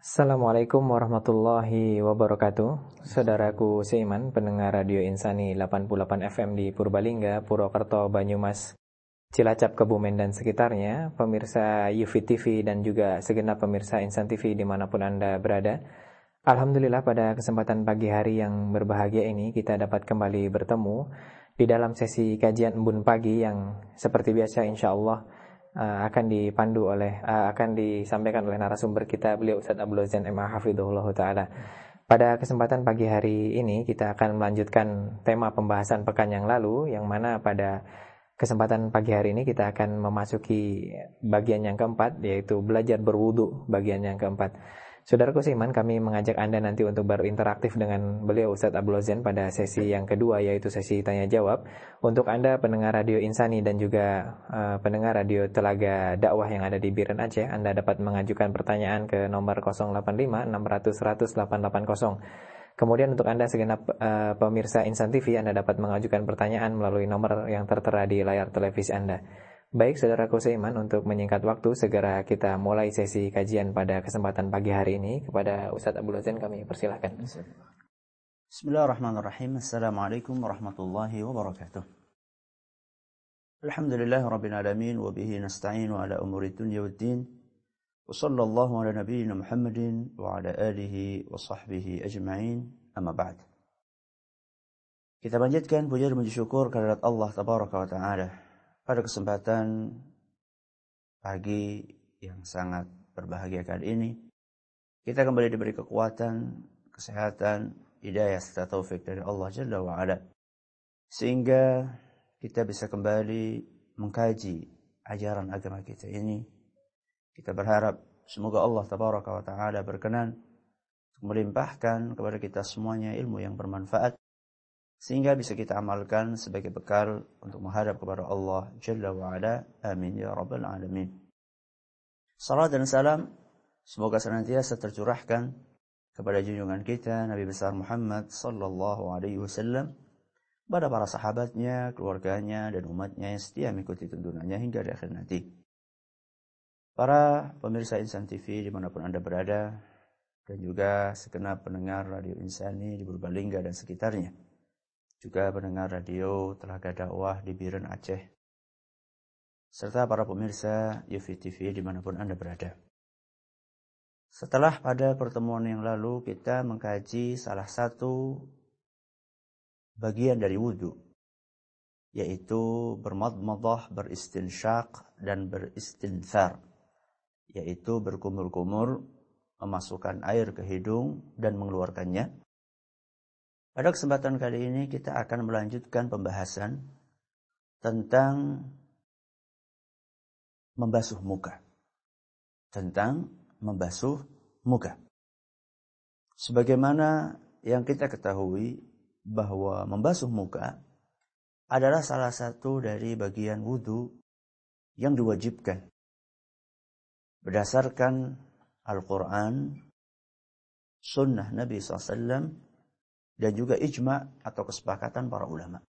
Assalamualaikum warahmatullahi wabarakatuh. Saudaraku seiman, pendengar Radio Insani 88 FM di Purbalingga, Purwokerto, Banyumas, Cilacap, Kebumen dan sekitarnya, pemirsa Yufi TV dan juga segenap pemirsa Insan TV dimanapun Anda berada. Alhamdulillah pada kesempatan pagi hari yang berbahagia ini kita dapat kembali bertemu di dalam sesi kajian Embun Pagi yang seperti biasa insya Allah akan disampaikan oleh narasumber kita, beliau Ustaz Abdul Zain MA Hafidhullah Ta'ala. Pada kesempatan pagi hari ini kita akan melanjutkan tema pembahasan pekan yang lalu, yang mana pada kesempatan pagi hari ini kita akan memasuki bagian yang keempat, yaitu belajar berwudu, bagian yang keempat. Saudaraku seiman, kami mengajak Anda nanti untuk berinteraktif dengan beliau Ustaz Abdul Zain pada sesi yang kedua, yaitu sesi tanya jawab. Untuk Anda pendengar Radio Insani dan juga pendengar Radio Telaga Dakwah yang ada di Biren Aceh, Anda dapat mengajukan pertanyaan ke nomor 085 600 100 880. Kemudian untuk Anda segenap pemirsa Insan TV, Anda dapat mengajukan pertanyaan melalui nomor yang tertera di layar televisi Anda. Baik saudaraku seiman, untuk menyingkat waktu, segera kita mulai sesi kajian pada kesempatan pagi hari ini. Kepada Ustadz Abdul Zain kami persilahkan. Bismillahirrahmanirrahim. Assalamualaikum warahmatullahi wabarakatuh. Alhamdulillah rabbil alamin, wa bihi nasta'inu ala umuri dunya waddin. Wa sallallahu ala nabiyyina Muhammadin wa ala alihi wa sahbihi ajma'in. Amma ba'd. Kita panjatkan puja dan puji syukur kehadirat Allah tabaraka wa ta'ala pada kesempatan pagi yang sangat berbahagia kali ini. Kita kembali diberi kekuatan, kesehatan, hidayah serta taufik dari Allah Jalla wa Ala, sehingga kita bisa kembali mengkaji ajaran agama kita ini. Kita berharap semoga Allah tabaraka wa ta'ala berkenan untuk melimpahkan kepada kita semuanya ilmu yang bermanfaat, sehingga bisa kita amalkan sebagai bekal untuk menghadap kepada Allah Jalla wa Ala. Amin ya rabbal alamin. Salam dan salam semoga senantiasa tercurahkan kepada junjungan kita Nabi besar Muhammad sallallahu alaihi wasallam, pada para sahabatnya, keluarganya dan umatnya yang setia mengikuti tuntunannya hingga di akhir nanti. Para pemirsa Insan TV dimanapun Anda berada, dan juga segenap pendengar Radio Insani di Purbalingga dan sekitarnya, juga pendengar Radio Telaga Dakwah di Biren Aceh, serta para pemirsa Yufi TV dimanapun Anda berada. Setelah pada pertemuan yang lalu kita mengkaji salah satu bagian dari wudu, yaitu bermadmadah, beristinsyak dan beristinthar, yaitu berkumur-kumur, memasukkan air ke hidung dan mengeluarkannya. Pada kesempatan kali ini kita akan melanjutkan pembahasan tentang membasuh muka. Sebagaimana yang kita ketahui bahwa membasuh muka adalah salah satu dari bagian wudu yang diwajibkan berdasarkan Al-Quran, Sunnah Nabi SAW, dan juga ijma' atau kesepakatan para ulama.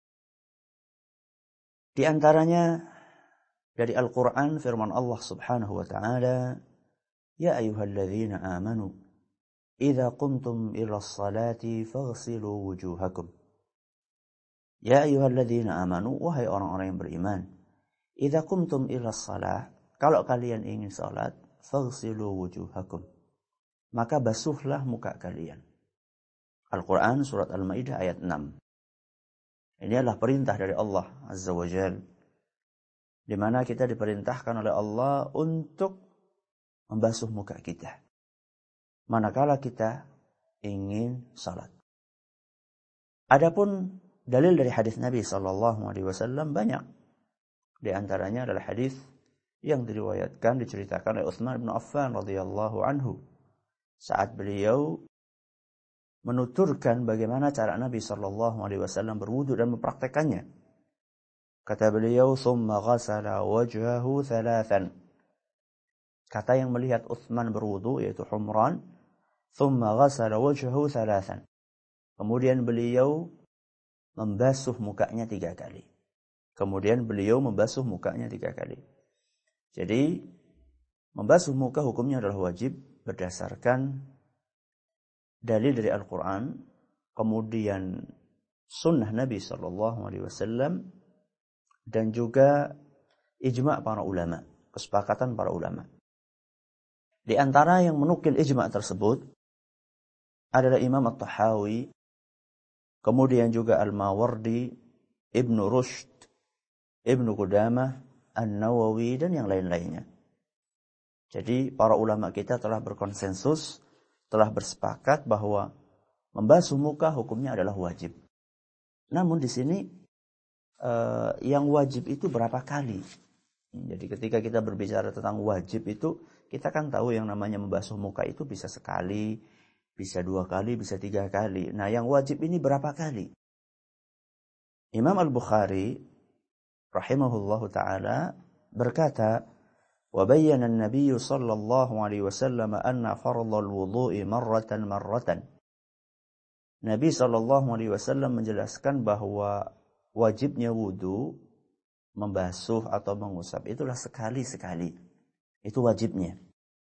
Di antaranya dari Al-Quran firman Allah Subhanahu wa ta'ala, Ya ayyuhalladzina amanu idza qumtum ila sholati faghsilu wujuhakum. Ya ayyuhalladzina amanu, wahai orang-orang yang beriman, idza qumtum ila shalah, kalau kalian ingin salat, faghsilu wujuhakum, maka basuhlah muka kalian. Al-Quran surat Al-Ma'idah ayat 6. Ini adalah perintah dari Allah Azza wa Jal, di mana kita diperintahkan oleh Allah untuk membasuh muka kita manakala kita ingin salat. Adapun dalil dari hadis Nabi sallallahu alaihi wasallam banyak. Di antaranya adalah hadis yang diceritakan oleh Utsman bin Affan radhiyallahu anhu saat beliau menuturkan bagaimana cara Nabi sallallahu alaihi wasallam berwudu dan mempraktekannya. Kata beliau, "Tsumma ghasala wajhahu thalathan." Kata yang melihat Utsman berwudu yaitu Humran, "Tsumma ghasala wajhahu thalathan." Kemudian beliau membasuh mukanya 3 kali. Jadi membasuh muka hukumnya adalah wajib berdasarkan dalil dari Al-Quran, kemudian sunnah Nabi SAW, dan juga ijma' para ulama, kesepakatan para ulama. Di antara yang menukil ijma' tersebut adalah Imam At-Tahawi, kemudian juga Al-Mawardi, Ibnu Rushd, Ibnu Qudamah, An-Nawawi, dan yang lain-lainnya. Jadi para ulama kita telah berkonsensus, telah bersepakat bahwa membasuh muka hukumnya adalah wajib. Namun di sini yang wajib itu berapa kali? Jadi ketika kita berbicara tentang wajib itu, kita kan tahu yang namanya membasuh muka itu bisa sekali, bisa 2 kali, bisa 3 kali. Nah, yang wajib ini berapa kali? Imam Al-Bukhari rahimahullahu taala berkata, wa bayyana an-nabiy sallallahu alaihi wasallam anna fardhal wudu'i marratan. Nabi sallallahu alaihi wasallam menjelaskan bahwa wajibnya wudu, membasuh atau mengusap itulah sekali-sekali. Itu wajibnya.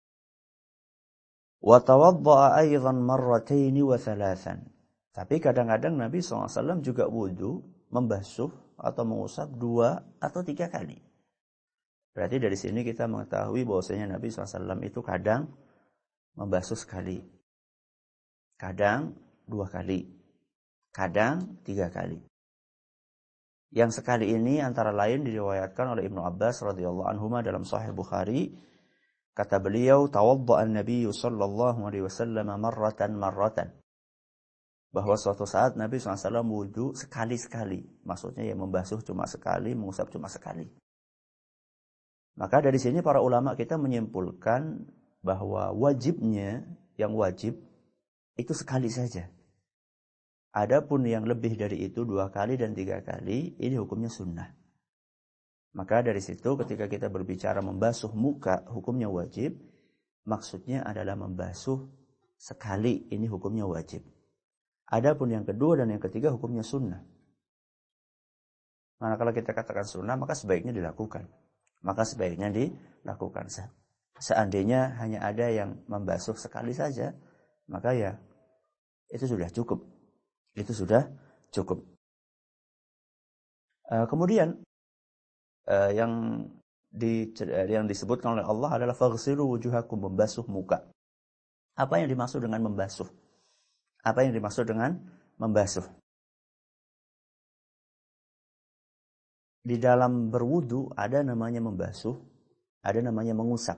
Wa tawadda'a aidan marrataini wa thalathan. Tapi kadang-kadang Nabi SAW juga wudu, membasuh atau mengusap 2 atau 3 kali. Berarti dari sini kita mengetahui bahwasanya Nabi SAW itu kadang membasuh sekali, kadang 2 kali, kadang 3 kali. Yang sekali ini antara lain diriwayatkan oleh Ibnu Abbas radhiyallahu anhuma dalam Sahih Bukhari. Kata beliau, tawadda'a an-nabiy sallallahu alaihi wasallam marratan. Bahwa suatu saat Nabi SAW wudu sekali-sekali. Maksudnya ya membasuh cuma sekali, mengusap cuma sekali. Maka dari sini para ulama kita menyimpulkan bahwa wajibnya, yang wajib itu sekali saja. Adapun yang lebih dari itu 2 kali dan 3 kali, ini hukumnya sunnah. Maka dari situ ketika kita berbicara membasuh muka, hukumnya wajib. Maksudnya adalah membasuh sekali, ini hukumnya wajib. Adapun yang kedua dan yang ketiga hukumnya sunnah. Manakala kita katakan sunnah, maka sebaiknya dilakukan. Seandainya hanya ada yang membasuh sekali saja, maka ya itu sudah cukup. Kemudian yang disebutkan oleh Allah adalah faghsilu wujuhakum, membasuh muka. Apa yang dimaksud dengan membasuh? Di dalam berwudu ada namanya membasuh, ada namanya mengusap.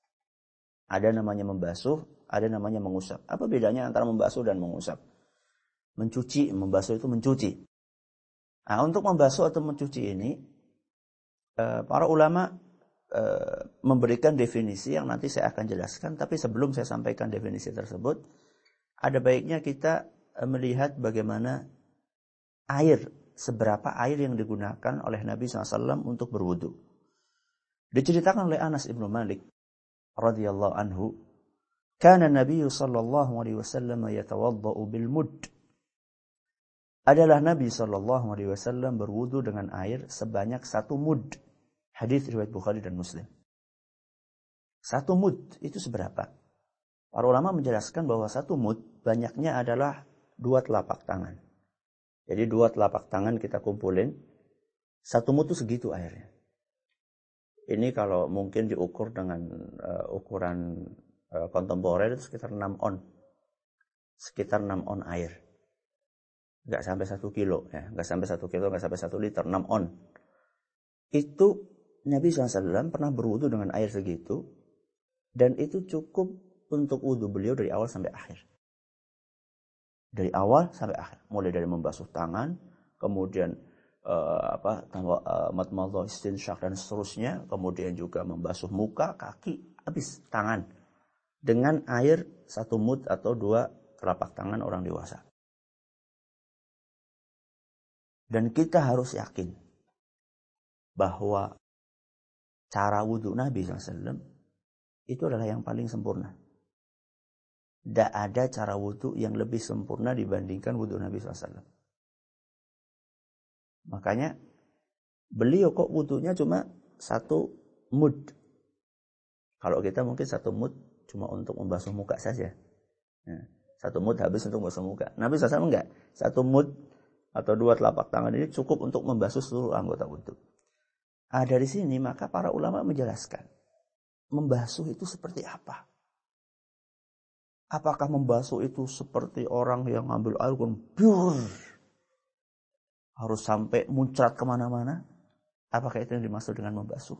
Apa bedanya antara membasuh dan mengusap? Mencuci, membasuh itu mencuci. Nah, untuk membasuh atau mencuci ini, para ulama memberikan definisi yang nanti saya akan jelaskan. Tapi sebelum saya sampaikan definisi tersebut, ada baiknya kita melihat bagaimana seberapa air yang digunakan oleh Nabi SAW untuk berwudu. Diceritakan oleh Anas ibnu Malik radhiyallahu anhu, kana Nabi sallallahu alaihi wasallam yatawaddau bil mudd. Adalah Nabi sallallahu alaihi wasallam berwudu dengan air sebanyak 1 mud. Hadis riwayat Bukhari dan Muslim. 1 mud itu seberapa? Para ulama menjelaskan bahwa 1 mud banyaknya adalah 2 telapak tangan. Jadi 2 telapak tangan kita kumpulin, 1 mud itu segitu airnya. Ini kalau mungkin diukur dengan ukuran kontemporer itu sekitar 6 on. Sekitar 6 on air. Enggak sampai 1 kilo ya, enggak sampai 1 kilo, enggak sampai 1 liter, 6 on. Itu Nabi SAW pernah berwudu dengan air segitu, dan itu cukup untuk wudu beliau dari awal sampai akhir. Mulai dari membasuh tangan, kemudian madmadhah, istinsyaq dan seterusnya, kemudian juga membasuh muka, kaki, habis tangan dengan air 1 mud atau 2 telapak tangan orang dewasa. Dan kita harus yakin bahwa cara wudu Nabi SAW itu adalah yang paling sempurna. Tidak ada cara wudu yang lebih sempurna dibandingkan wudu Nabi SAW. Makanya beliau kok wudunya cuma 1 mud. Kalau kita mungkin 1 mud cuma untuk membasuh muka saja. Nah, 1 mud habis untuk membasuh muka. Nabi SAW enggak. 1 mud atau 2 telapak tangan ini cukup untuk membasuh seluruh anggota wudhu. Dari sini maka para ulama menjelaskan membasuh itu seperti apa. Apakah membasuh itu seperti orang yang ngambil air biur, harus sampai muncrat kemana-mana? Apakah itu yang dimaksud dengan membasuh?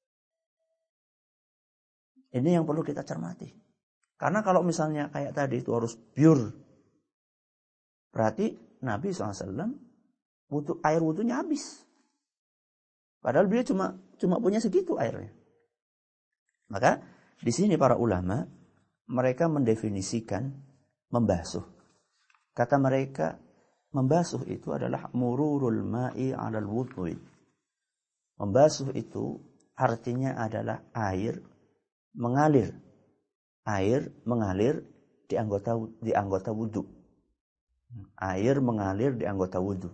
Ini yang perlu kita cermati. Karena kalau misalnya kayak tadi itu harus biur, berarti Nabi SAW air wudhunya habis. Padahal beliau cuma punya segitu airnya. Maka di sini para ulama mereka mendefinisikan membasuh. Kata mereka, membasuh itu adalah mururul ma'i 'alal wudhu'i. Membasuh itu artinya adalah air mengalir. Air mengalir di anggota wudhu. Air mengalir di anggota wudhu.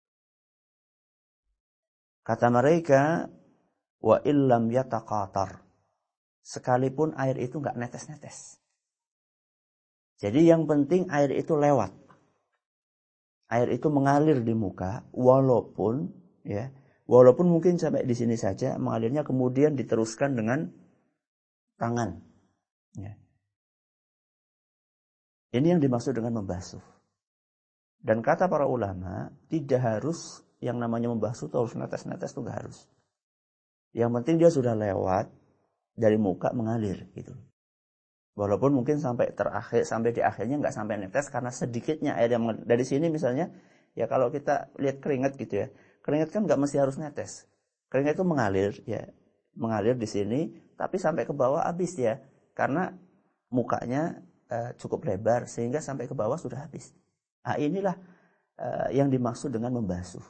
Kata mereka, wa illam yataqatar. Sekalipun air itu enggak netes-netes. Jadi yang penting air itu lewat. Air itu mengalir di muka walaupun mungkin sampai di sini saja mengalirnya, kemudian diteruskan dengan tangan. Ya. Ini yang dimaksud dengan membasuh. Dan kata para ulama, tidak harus yang namanya membasuh itu harus netes-netes, itu enggak harus. Yang penting dia sudah lewat dari muka mengalir gitu. Walaupun mungkin sampai di akhirnya nggak sampai netes karena sedikitnya air yang dari sini misalnya, ya kalau kita lihat keringat gitu ya, keringat kan nggak mesti harus netes. Keringat itu mengalir di sini, tapi sampai ke bawah habis ya, karena mukanya cukup lebar sehingga sampai ke bawah sudah habis. Nah, inilah yang dimaksud dengan membasuh.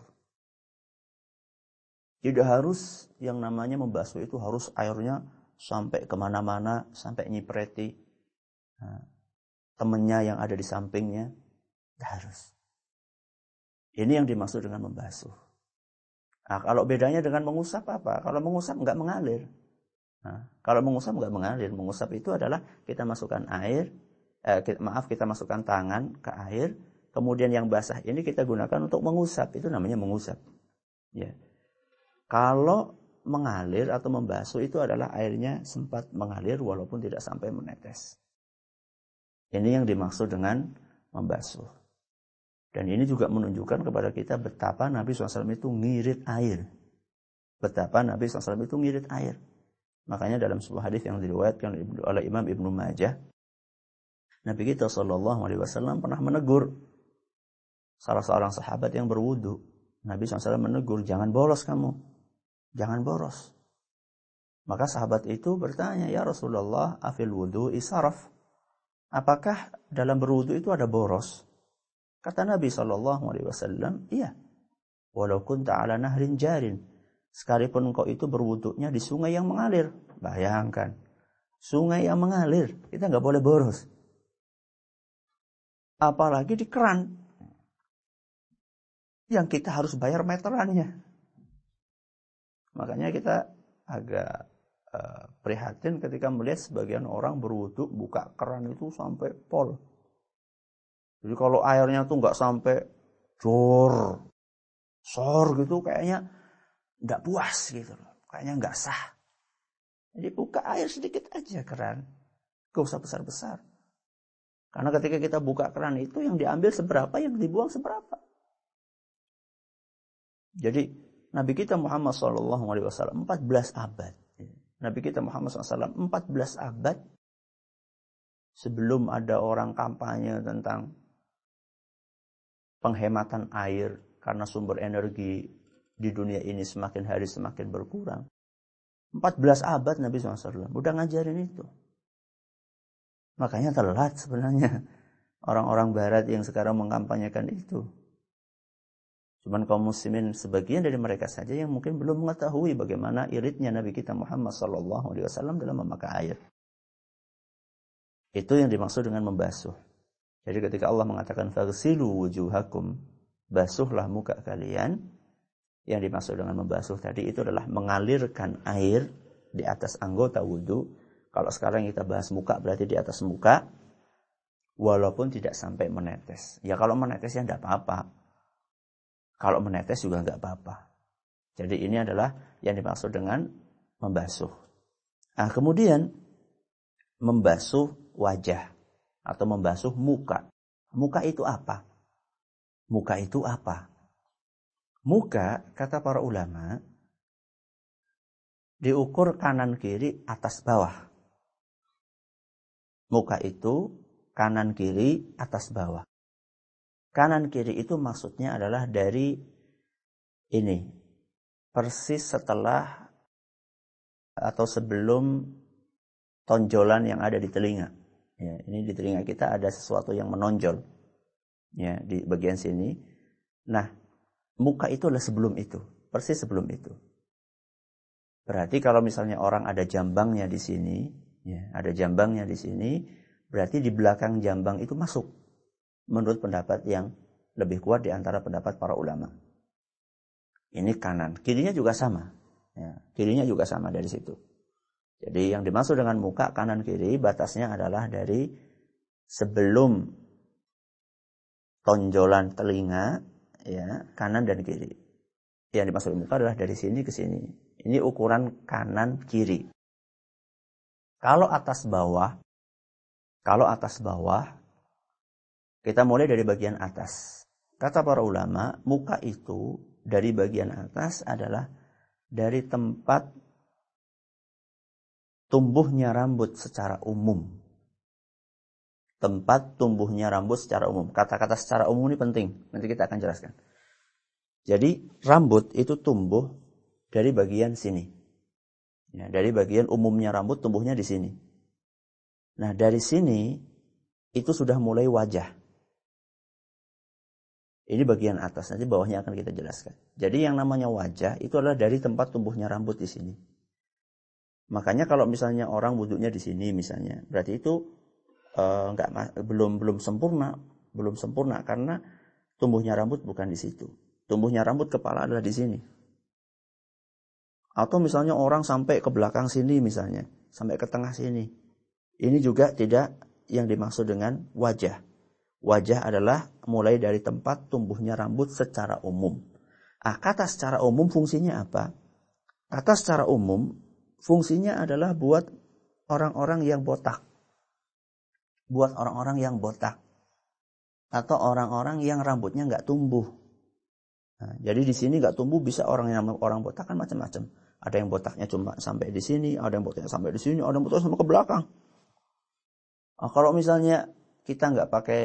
Tidak harus yang namanya membasuh itu harus airnya sampai kemana-mana, sampai nyipreti temannya yang ada di sampingnya. Tidak harus. Ini yang dimaksud dengan membasuh. Nah, kalau bedanya dengan mengusap apa? Kalau mengusap enggak mengalir. Kalau mengusap enggak mengalir. Mengusap itu adalah kita masukkan air, kita masukkan tangan ke air, kemudian yang basah ini kita gunakan untuk mengusap. Itu namanya mengusap. Ya. Kalau mengalir atau membasuh itu adalah airnya sempat mengalir walaupun tidak sampai menetes. Ini yang dimaksud dengan membasuh. Dan ini juga menunjukkan kepada kita betapa Nabi SAW itu ngirit air. Betapa Nabi SAW itu ngirit air. Makanya dalam sebuah hadis yang diriwayatkan oleh Imam Ibnu Majah, Nabi kita SAW pernah menegur salah seorang sahabat yang berwudu. Nabi SAW menegur, jangan bolos kamu. Jangan boros. Maka sahabat itu bertanya, ya Rasulullah, afil wudu isaraf. Apakah dalam berwudu itu ada boros? Kata Nabi SAW, iya. Walau kunta ala nahrin jarin. Sekalipun engkau itu berwudunya di sungai yang mengalir. Bayangkan. Sungai yang mengalir. Kita nggak boleh boros. Apalagi di keran. Yang kita harus bayar meterannya. Makanya kita agak prihatin ketika melihat sebagian orang berwudu buka keran itu sampai pol. Jadi kalau airnya tuh nggak sampai sor gitu, kayaknya nggak puas gitu loh, kayaknya nggak sah. Jadi buka air sedikit aja keran, gak usah besar-besar. Karena ketika kita buka keran itu yang diambil seberapa, yang dibuang seberapa. Jadi Nabi kita Muhammad SAW 14 abad. Nabi kita Muhammad SAW 14 abad sebelum ada orang kampanye tentang penghematan air karena sumber energi di dunia ini semakin hari semakin berkurang. 14 abad Nabi SAW udah ngajarin itu. Makanya telat sebenarnya orang-orang barat yang sekarang mengkampanyekan itu. Cuman kaum muslimin sebagian dari mereka saja yang mungkin belum mengetahui bagaimana iritnya Nabi kita Muhammad SAW dalam memakai air. Itu yang dimaksud dengan membasuh. Jadi ketika Allah mengatakan faghsilu wujuhakum, basuhlah muka kalian, yang dimaksud dengan membasuh tadi itu adalah mengalirkan air di atas anggota wudu, Kalau sekarang kita bahas muka berarti di atas muka, walaupun tidak sampai menetes. Ya kalau menetes ya tidak apa-apa. Kalau menetes juga nggak apa-apa. Jadi ini adalah yang dimaksud dengan membasuh. Nah, kemudian membasuh wajah atau membasuh muka. Muka itu apa? Muka itu apa? Muka, kata para ulama, diukur kanan kiri atas bawah. Muka itu kanan kiri atas bawah. Kanan kiri itu maksudnya adalah dari ini, persis setelah atau sebelum tonjolan yang ada di telinga. Ya, ini di telinga kita ada sesuatu yang menonjol. Ya, di bagian sini. Nah, muka itu adalah sebelum itu, persis sebelum itu. Berarti kalau misalnya orang ada jambangnya di sini, ya, ada jambangnya di sini, berarti di belakang jambang itu masuk. Menurut pendapat yang lebih kuat di antara pendapat para ulama. Ini kanan, kirinya juga sama. Ya, kirinya juga sama dari situ. Jadi yang dimaksud dengan muka kanan kiri batasnya adalah dari sebelum tonjolan telinga, ya, kanan dan kiri. Yang dimaksud muka adalah dari sini ke sini. Ini ukuran kanan kiri. Kalau atas bawah, kita mulai dari bagian atas. Kata para ulama, muka itu dari bagian atas adalah dari tempat tumbuhnya rambut secara umum. Tempat tumbuhnya rambut secara umum. Kata-kata secara umum ini penting. Nanti kita akan jelaskan. Jadi rambut itu tumbuh dari bagian sini. Ya, dari bagian umumnya rambut tumbuhnya di sini. Nah, dari sini itu sudah mulai wajah. Ini bagian atas, nanti bawahnya akan kita jelaskan. Jadi yang namanya wajah itu adalah dari tempat tumbuhnya rambut di sini. Makanya kalau misalnya orang wudhunya di sini misalnya, berarti itu belum sempurna karena tumbuhnya rambut bukan di situ. Tumbuhnya rambut kepala adalah di sini. Atau misalnya orang sampai ke belakang sini misalnya, sampai ke tengah sini. Ini juga tidak yang dimaksud dengan wajah. Wajah adalah mulai dari tempat tumbuhnya rambut secara umum. Kata secara umum fungsinya apa? Kata secara umum fungsinya adalah buat orang-orang yang botak. Buat orang-orang yang botak. Atau orang-orang yang rambutnya nggak tumbuh. Nah, jadi di sini nggak tumbuh bisa orang botak kan macam-macam. Ada yang botaknya cuma sampai di sini, ada yang botaknya sampai di sini, ada yang botaknya sampai ke belakang. Kalau misalnya kita nggak pakai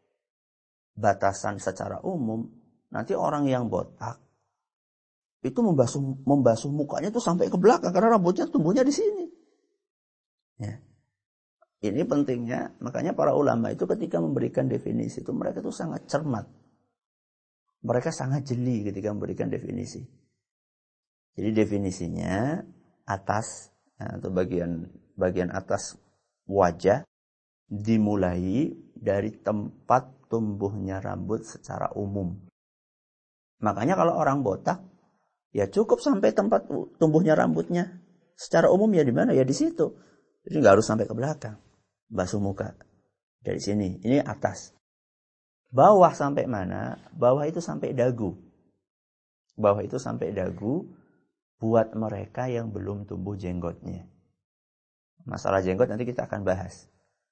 batasan secara umum, nanti orang yang botak itu membasuh mukanya itu sampai ke belakang karena rambutnya tumbuhnya di sini. Ya. Ini pentingnya, makanya para ulama itu ketika memberikan definisi itu mereka itu sangat cermat. Mereka sangat jeli ketika memberikan definisi. Jadi definisinya atas atau bagian atas wajah dimulai dari tempat tumbuhnya rambut secara umum. Makanya kalau orang botak, ya cukup sampai tempat tumbuhnya rambutnya. Secara umum ya di mana? Ya di situ. Jadi nggak harus sampai ke belakang. Basuh muka dari sini. Ini atas. Bawah sampai mana? Bawah itu sampai dagu. Bawah itu sampai dagu buat mereka yang belum tumbuh jenggotnya. Masalah jenggot nanti kita akan bahas.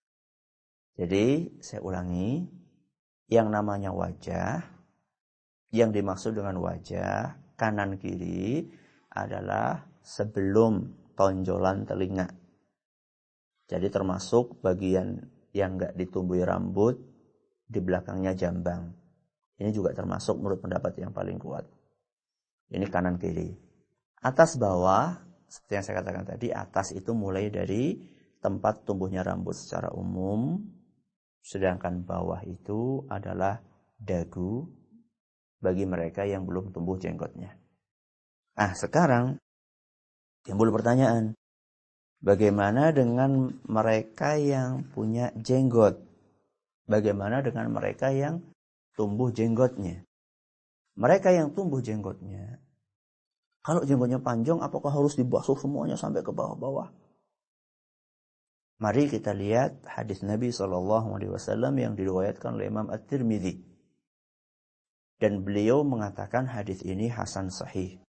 Jadi saya ulangi, yang namanya wajah, yang dimaksud dengan wajah kanan kiri adalah sebelum tonjolan telinga. Jadi termasuk bagian yang nggak ditumbuhi rambut di belakangnya jambang. Ini juga termasuk menurut pendapat yang paling kuat. Ini kanan kiri. Atas bawah, seperti yang saya katakan tadi, atas itu mulai dari tempat tumbuhnya rambut secara umum. Sedangkan bawah itu adalah dagu bagi mereka yang belum tumbuh jenggotnya. Sekarang timbul pertanyaan. Bagaimana dengan mereka yang punya jenggot? Bagaimana dengan mereka yang tumbuh jenggotnya? Mereka yang tumbuh jenggotnya, kalau jenggotnya panjang, apakah harus dibasuh semuanya sampai ke bawah-bawah? Mari kita lihat hadis Nabi SAW yang diriwayatkan oleh Imam At-Tirmidzi. Dan beliau mengatakan hadis ini hasan sahih.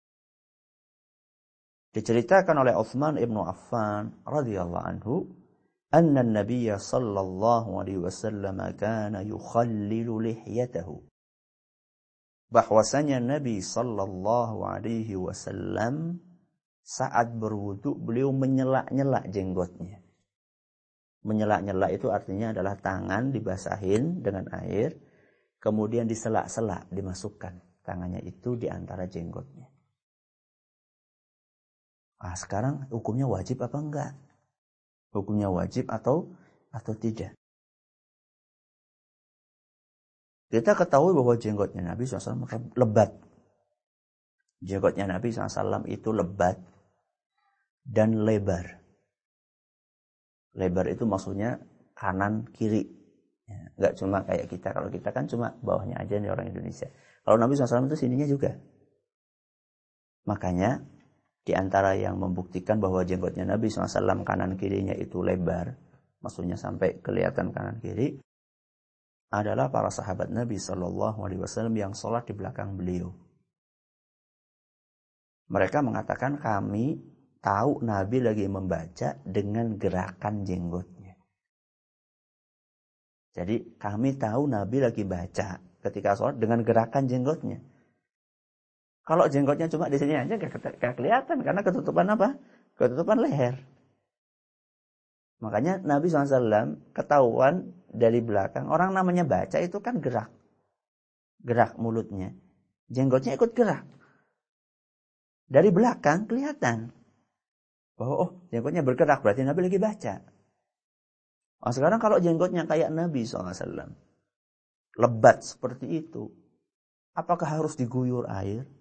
Diceritakan oleh Utsman ibnu Affan radhiyallahu anhu, anna an-nabiy sallallahu alaihi wasallam kana yukhallilu lihyatahu. Bahwasanya Nabi sallallahu alaihi wasallam saat berwudu beliau menyela-nyela jenggotnya. Menyela-nyela itu artinya adalah tangan dibasahin dengan air, kemudian disela-sela, dimasukkan tangannya itu di antara jenggotnya. Ah, sekarang hukumnya wajib apa enggak? Hukumnya wajib atau tidak? Kita ketahui bahwa jenggotnya Nabi SAW lebat. Jenggotnya Nabi SAW itu lebat dan lebar. Lebar itu maksudnya kanan kiri. Ya, enggak cuma kayak kita. Kalau kita kan cuma bawahnya aja nih orang Indonesia. Kalau Nabi SAW itu sininya juga. Makanya di antara yang membuktikan bahwa jenggotnya Nabi SAW kanan kirinya itu lebar, maksudnya sampai kelihatan kanan kiri, adalah para sahabat Nabi SAW yang sholat di belakang beliau. Mereka mengatakan kami tahu Nabi lagi membaca dengan gerakan jenggotnya. Jadi kami tahu Nabi lagi baca ketika sholat dengan gerakan jenggotnya. Kalau jenggotnya cuma di sini aja gak kelihatan karena ketutupan apa? Ketutupan leher. Makanya Nabi SAW ketahuan dari belakang. Orang namanya baca itu kan gerak. Gerak mulutnya. Jenggotnya ikut gerak. Dari belakang kelihatan bahwa jenggotnya bergerak berarti Nabi lagi baca. Oh, sekarang kalau jenggotnya kayak Nabi SAW lebat seperti itu, apakah harus diguyur air?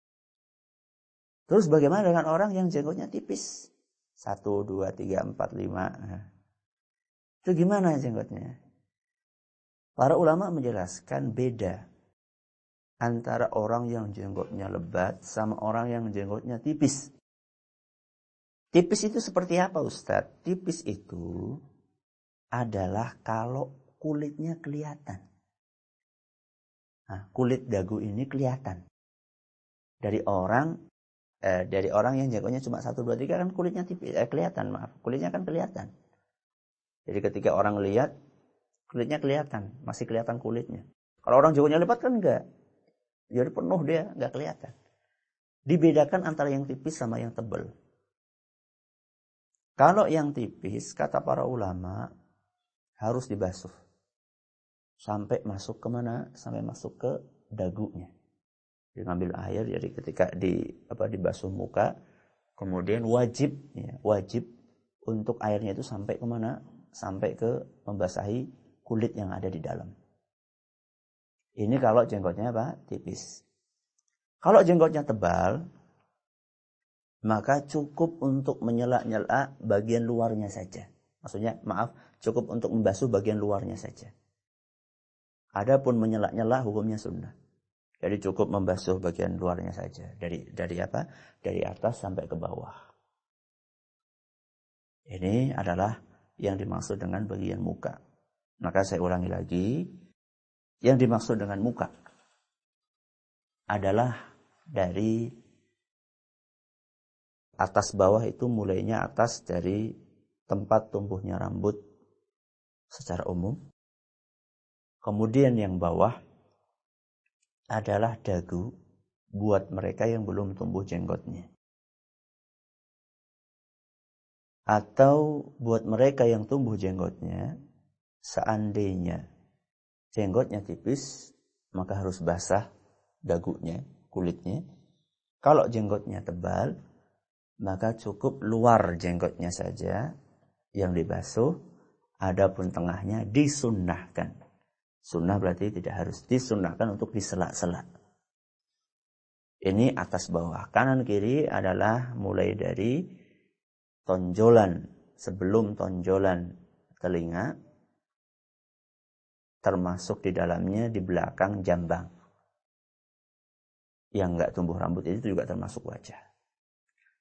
Terus bagaimana dengan orang yang jenggotnya tipis? 1, 2, 3, 4, 5. Itu gimana jenggotnya? Para ulama menjelaskan beda antara orang yang jenggotnya lebat sama orang yang jenggotnya tipis. Tipis itu seperti apa, Ustadz? Tipis itu adalah kalau kulitnya kelihatan. Nah, kulit dagu ini kelihatan. Dari orang yang jenggotnya cuma 1, 2, 3 kan kulitnya tipis, kelihatan, kulitnya kan kelihatan. Jadi ketika orang lihat, kulitnya kelihatan, masih kelihatan kulitnya. Kalau orang jenggotnya lebat kan enggak. Jadi penuh dia, enggak kelihatan. Dibedakan antara yang tipis sama yang tebal. Kalau yang tipis, kata para ulama, harus dibasuh. Sampai masuk ke mana? Sampai masuk ke dagunya. Diambil air, jadi ketika dibasuh muka, kemudian wajib untuk airnya itu sampai ke mana? Sampai ke membasahi kulit yang ada di dalam. Ini kalau jenggotnya tipis. Kalau jenggotnya tebal, maka cukup untuk menyela-nyela bagian luarnya saja. Maksudnya, cukup untuk membasuh bagian luarnya saja. Adapun menyela-nyela hukumnya sunnah. Jadi cukup membasuh bagian luarnya saja. Dari atas sampai ke bawah. Ini adalah yang dimaksud dengan bagian muka. Maka saya ulangi lagi. Yang dimaksud dengan muka adalah dari atas bawah itu mulainya atas dari tempat tumbuhnya rambut secara umum. Kemudian yang bawah adalah dagu buat mereka yang belum tumbuh jenggotnya. Atau buat mereka yang tumbuh jenggotnya, seandainya jenggotnya tipis, maka harus basah dagunya, kulitnya. Kalau jenggotnya tebal, maka cukup luar jenggotnya saja yang dibasuh, adapun tengahnya disunnahkan. Sunnah berarti tidak harus, disunnahkan untuk disela-sela. Ini atas bawah. Kanan kiri adalah mulai dari tonjolan, sebelum tonjolan telinga, termasuk di dalamnya di belakang jambang. Yang enggak tumbuh rambut itu juga termasuk wajah.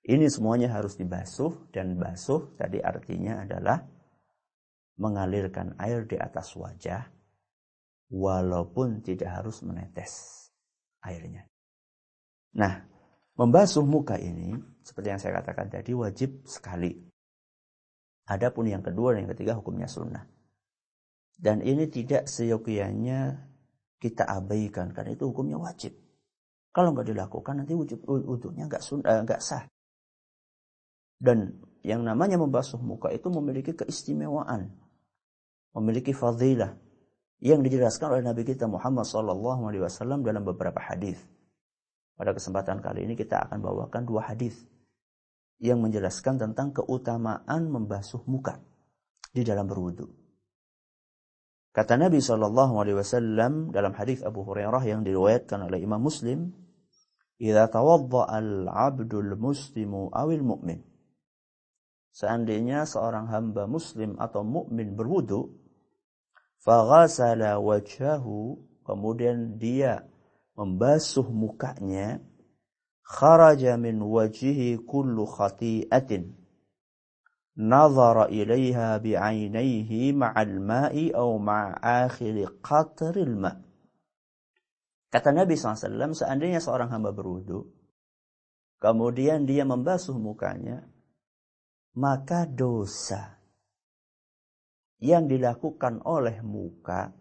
Ini semuanya harus dibasuh, dan basuh tadi artinya adalah mengalirkan air di atas wajah walaupun tidak harus menetes airnya. Nah, membasuh muka ini seperti yang saya katakan tadi wajib sekali. Adapun yang kedua dan yang ketiga hukumnya sunnah. Dan ini tidak seyogianya kita abaikan karena itu hukumnya wajib. Kalau nggak dilakukan nanti wudhunya nggak sah. Dan yang namanya membasuh muka itu memiliki keistimewaan, memiliki fadilah yang dijelaskan oleh Nabi kita Muhammad SAW dalam beberapa hadis. Pada kesempatan kali ini kita akan bawakan 2 hadis yang menjelaskan tentang keutamaan membasuh muka di dalam berwudu. Kata Nabi SAW dalam hadis Abu Hurairah yang diriwayatkan oleh Imam Muslim, "Idza tawadda'a al-'abdul muslimu awil mu'min." Seandainya seorang hamba muslim atau mukmin berwudu, faghasala wajhahu, kemudian dia membasuh mukanya, kharaja min wajhihi kullu khati'atin nazara ilaiha bi'ainaihi ma'al ma'i aw ma'a akhiri qatril ma'. Kata Nabi SAW, seandainya seorang hamba berwudu, kemudian dia membasuh mukanya, maka dosa yang dilakukan oleh muka,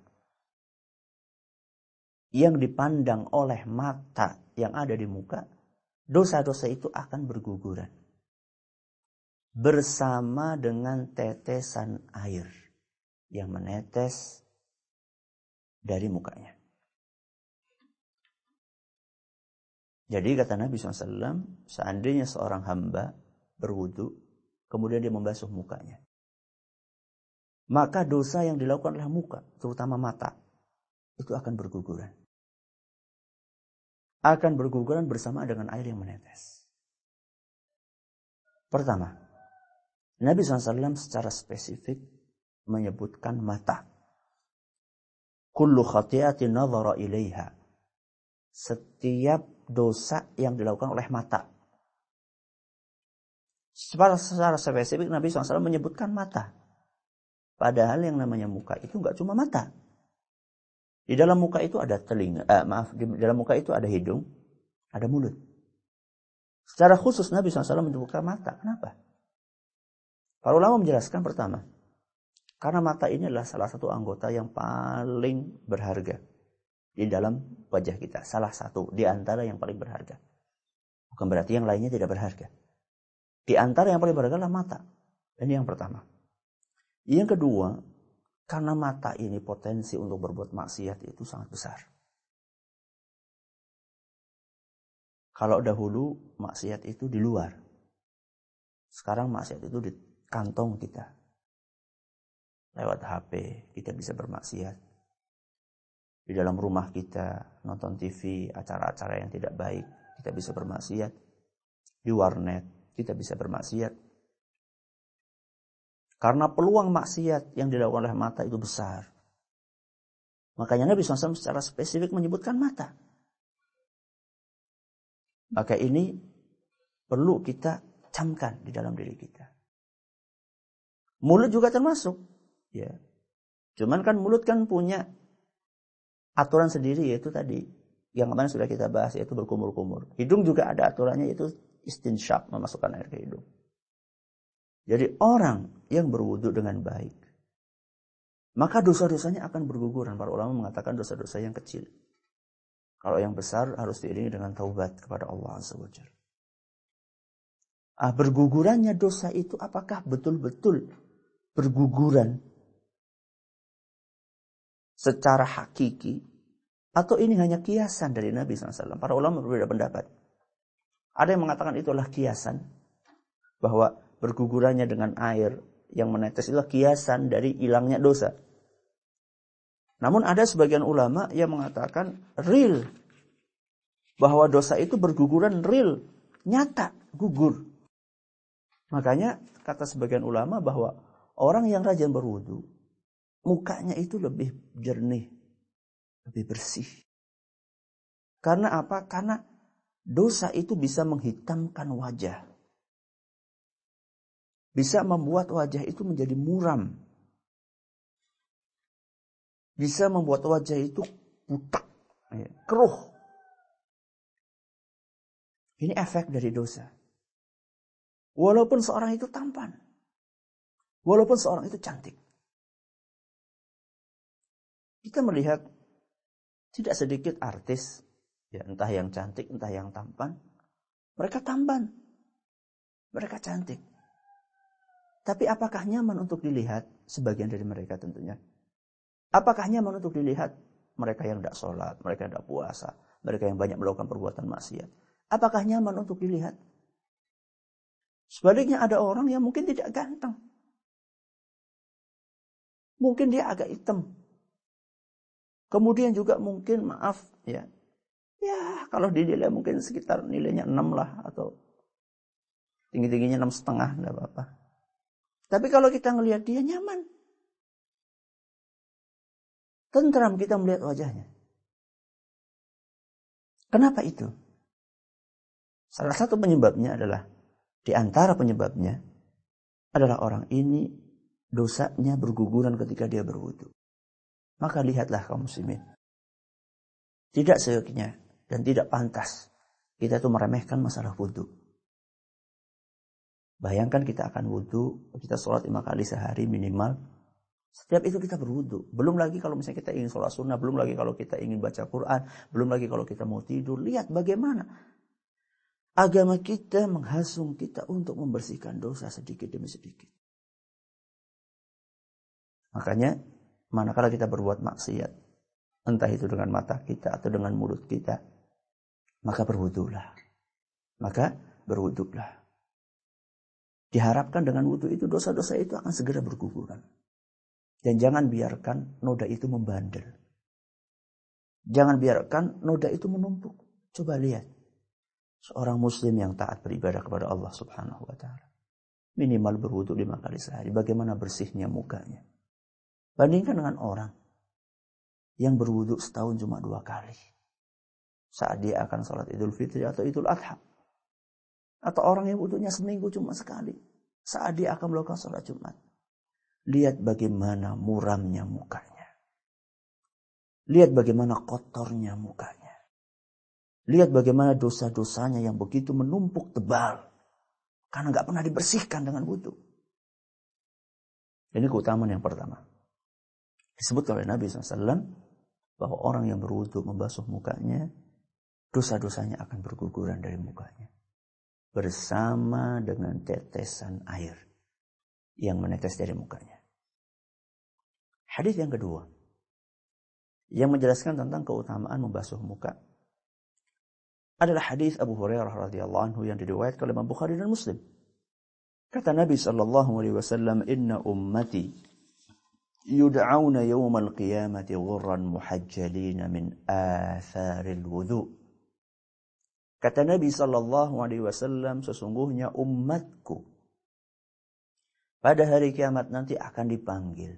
yang dipandang oleh mata yang ada di muka, dosa-dosa itu akan berguguran bersama dengan tetesan air yang menetes dari mukanya. Jadi kata Nabi SAW, seandainya seorang hamba berwudu, kemudian dia membasuh mukanya, maka dosa yang dilakukan oleh muka, terutama mata, itu akan berguguran. Akan berguguran bersama dengan air yang menetes. Pertama, Nabi SAW secara spesifik menyebutkan mata. Kullu khati'atin nazara ilaiha. Setiap dosa yang dilakukan oleh mata. Secara spesifik Nabi SAW menyebutkan mata. Padahal yang namanya muka itu nggak cuma mata. Di dalam muka itu ada telinga, di dalam muka itu ada hidung, ada mulut. Secara khusus Nabi SAW menyebutkan mata. Kenapa? Para ulama menjelaskan pertama, karena mata ini adalah salah satu anggota yang paling berharga di dalam wajah kita. Salah satu di antara yang paling berharga. Bukan berarti yang lainnya tidak berharga. Di antara yang paling berharga adalah mata. Ini yang pertama. Yang kedua, karena mata ini potensi untuk berbuat maksiat itu sangat besar. Kalau dahulu maksiat itu di luar. Sekarang maksiat itu di kantong kita. Lewat HP kita bisa bermaksiat. Di dalam rumah kita nonton TV, acara-acara yang tidak baik, kita bisa bermaksiat. Di warnet kita bisa bermaksiat. Karena peluang maksiat yang dilakukan oleh mata itu besar. Makanya Nabi SAW secara spesifik menyebutkan mata. Maka ini perlu kita camkan di dalam diri kita. Mulut juga termasuk. Ya. Cuman kan mulut kan punya aturan sendiri, yaitu tadi yang kemarin sudah kita bahas, yaitu berkumur-kumur. Hidung juga ada aturannya, yaitu istinsyaq, memasukkan air ke hidung. Jadi orang yang berwudu dengan baik, maka dosa-dosanya akan berguguran. Para ulama mengatakan dosa-dosa yang kecil. Kalau yang besar harus diiringi dengan taubat kepada Allah Azza wa Jalla. Bergugurannya dosa itu apakah betul-betul berguguran secara hakiki, atau ini hanya kiasan dari Nabi SAW? Para ulama berbeda pendapat. Ada yang mengatakan itulah kiasan, bahwa bergugurannya dengan air yang menetes itulah kiasan dari hilangnya dosa. Namun ada sebagian ulama yang mengatakan real, bahwa dosa itu berguguran real, nyata, gugur. Makanya kata sebagian ulama bahwa orang yang rajin berwudu, mukanya itu lebih jernih, lebih bersih. Karena apa? Karena dosa itu bisa menghitamkan wajah. Bisa membuat wajah itu menjadi muram. Bisa membuat wajah itu butak, keruh. Ini efek dari dosa. Walaupun seorang itu tampan. Walaupun seorang itu cantik. Kita melihat tidak sedikit artis, ya entah yang cantik, entah yang tampan. Mereka tampan. Mereka cantik. Tapi apakah nyaman untuk dilihat? Sebagian dari mereka tentunya. Apakah nyaman untuk dilihat? Mereka yang tidak sholat, mereka yang tidak puasa, mereka yang banyak melakukan perbuatan maksiat. Apakah nyaman untuk dilihat? Sebaliknya ada orang yang mungkin tidak ganteng. Mungkin dia agak hitam. Kemudian juga mungkin, maaf ya. Ya, kalau dinilai mungkin sekitar nilainya 6 lah. Atau tinggi-tingginya 6,5, enggak apa-apa. Tapi kalau kita ngelihat dia nyaman. Tentram kita melihat wajahnya. Kenapa itu? Salah satu penyebabnya adalah, di antara penyebabnya adalah orang ini dosanya berguguran ketika dia berwudu. Maka lihatlah kaum muslimin. Tidak seyoginya dan tidak pantas kita itu meremehkan masalah wudu. Bayangkan kita akan wudu, kita sholat 5 kali sehari minimal. Setiap itu kita berwudu. Belum lagi kalau misalnya kita ingin sholat sunnah, belum lagi kalau kita ingin baca Quran, belum lagi kalau kita mau tidur. Lihat bagaimana agama kita menghasung kita untuk membersihkan dosa sedikit demi sedikit. Makanya manakala kita berbuat maksiat, entah itu dengan mata kita atau dengan mulut kita, maka berwudulah. Maka berwudulah. Diharapkan dengan wudu itu dosa-dosa itu akan segera berguguran. Dan jangan biarkan noda itu membandel. Jangan biarkan noda itu menumpuk. Coba lihat. Seorang muslim yang taat beribadah kepada Allah subhanahu wa ta'ala. Minimal berwudu 5 kali sehari. Bagaimana bersihnya mukanya. Bandingkan dengan orang yang berwudu setahun cuma 2 kali. Saat dia akan sholat Idul Fitri atau Idul Adha. Atau orang yang wudunya seminggu cuma sekali. Saat dia akan melakukan sholat Jumat. Lihat bagaimana muramnya mukanya. Lihat bagaimana kotornya mukanya. Lihat bagaimana dosa-dosanya yang begitu menumpuk tebal. Karena gak pernah dibersihkan dengan wudu. Ini keutamaan yang pertama. Disebut oleh Nabi SAW bahwa orang yang berwudu membasuh mukanya, dosa-dosanya akan berguguran dari mukanya. Bersama dengan tetesan air yang menetes dari mukanya. Hadis yang kedua yang menjelaskan tentang keutamaan membasuh muka adalah hadis Abu Hurairah radhiyallahu anhu yang diriwayatkan oleh Imam Bukhari dan Muslim. Kata Nabi sallallahu alaihi wasallam, "Inna ummati yud'auna yawmal qiyamati ghurran muhajjalin min atharil wudu." Kata Nabi sallallahu alaihi wasallam, sesungguhnya umatku pada hari kiamat nanti akan dipanggil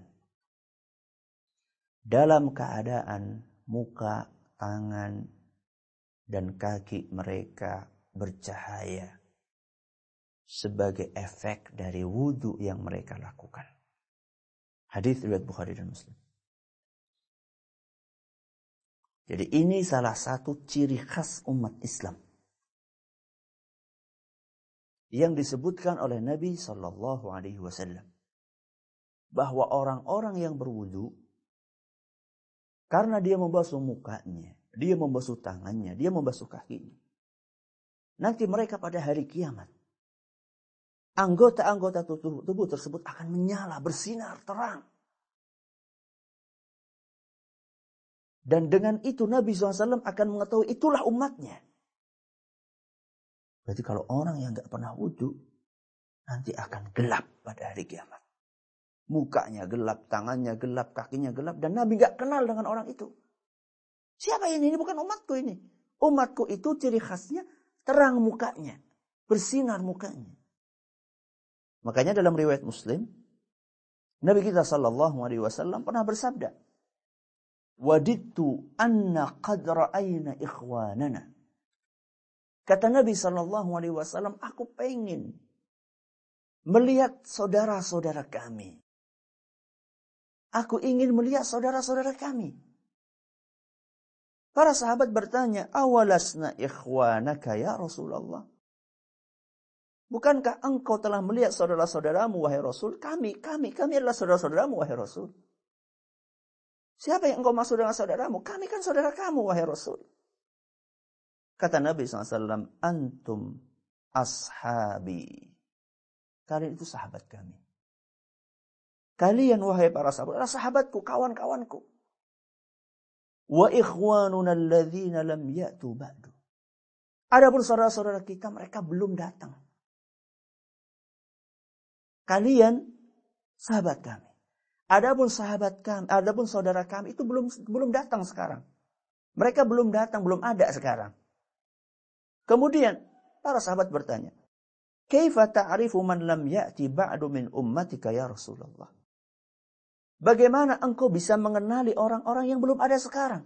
dalam keadaan muka, tangan, dan kaki mereka bercahaya sebagai efek dari wudu yang mereka lakukan. Hadis riwayat Bukhari dan Muslim. Jadi ini salah satu ciri khas umat Islam yang disebutkan oleh Nabi Sallallahu Alaihi Wasallam, bahwa orang-orang yang berwudu karena dia membasuh mukanya, dia membasuh tangannya, dia membasuh kakinya, nanti mereka pada hari kiamat anggota-anggota tubuh tersebut akan menyala, bersinar terang. Dan dengan itu Nabi SAW akan mengetahui itulah umatnya. Berarti kalau orang yang gak pernah wudu, nanti akan gelap pada hari kiamat. Mukanya gelap, tangannya gelap, kakinya gelap. Dan Nabi gak kenal dengan orang itu. Siapa ini? Ini bukan umatku ini. Umatku itu ciri khasnya terang mukanya. Bersinar mukanya. Makanya dalam riwayat Muslim, Nabi kita SAW pernah bersabda, "Wadidtu anna qad ra'ayna ikhwanana." Kata Nabi SAW, aku pengen melihat saudara-saudara kami. Aku ingin melihat saudara-saudara kami. Para sahabat bertanya, awalasna ikhwanaka ya Rasulullah. Bukankah engkau telah melihat saudara-saudaramu wahai Rasul? Kami adalah saudara-saudaramu wahai Rasul. Siapa yang engkau maksud dengan saudaramu? Kami kan saudara kamu wahai Rasul. Kata Nabi SAW, antum ashabi. Kalian itu sahabat kami. Kalian wahai para sahabat adalah sahabatku, kawan-kawanku. Wa ikhwanuna alladzina lam ya'tu ba'du. Adapun saudara-saudara kita, mereka belum datang. Kalian sahabat kami. Adapun sahabat kami, adapun saudara kami itu belum datang sekarang. Mereka belum datang, belum ada sekarang. Kemudian para sahabat bertanya, "Kaifa ta'rifu man lam ya'ti ba'du min ummatika ya Rasulullah?" Bagaimana engkau bisa mengenali orang-orang yang belum ada sekarang?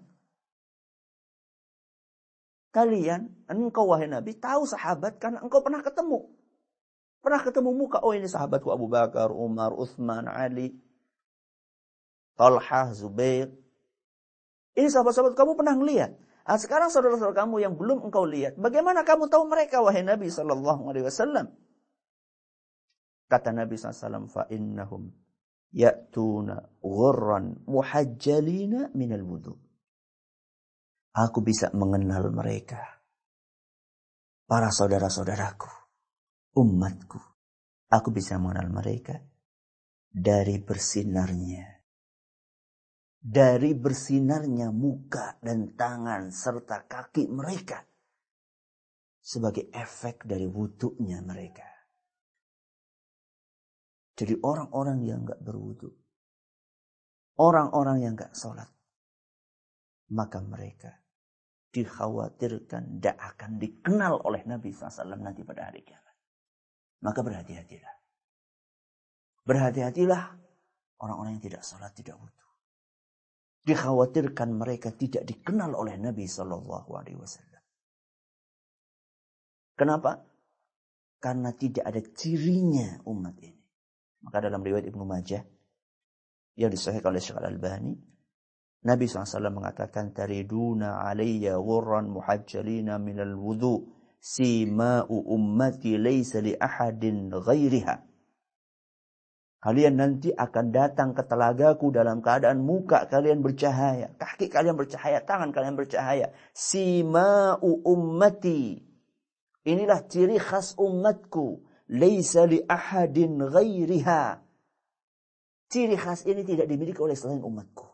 Engkau wahai Nabi, tahu sahabat karena engkau pernah ketemu. Pernah ketemu muka, oh ini sahabatku Abu Bakar, Umar, Uthman, Ali, Talha, Zubair. Ini sahabat-sahabat kamu pernah melihat. Sekarang saudara-saudara kamu yang belum engkau lihat, bagaimana kamu tahu mereka wahai Nabi SAW? Kata Nabi SAW, fa'innahum ya'tuna ghurran muhajjalina minal wudu. Aku bisa mengenal mereka. Para saudara-saudaraku, umatku. Aku bisa mengenal mereka dari bersinarnya muka dan tangan serta kaki mereka sebagai efek dari wudunya mereka. Jadi orang-orang yang enggak berwudu, orang-orang yang enggak sholat, maka mereka dikhawatirkan tidak akan dikenal oleh Nabi SAW nanti pada hari kiamat. Maka berhati-hatilah. Berhati-hatilah orang-orang yang tidak sholat, tidak wudu. Dikhawatirkan mereka tidak dikenal oleh Nabi SAW. Kenapa? Karena tidak ada cirinya umat ini. Maka dalam riwayat Ibnu Majah yang disahihkan oleh Syekh Al-Albani, Nabi SAW mengatakan, tariduna alayya ghurran muhajjalina minal wudu sima'u ummati laysa li ahadin ghairiha. Kalian nanti akan datang ke telagaku dalam keadaan muka kalian bercahaya, kaki kalian bercahaya, tangan kalian bercahaya. Sima'u ummati. Inilah ciri khas umatku. Laisa li ahadin ghairiha. Ciri khas ini tidak dimiliki oleh selain umatku.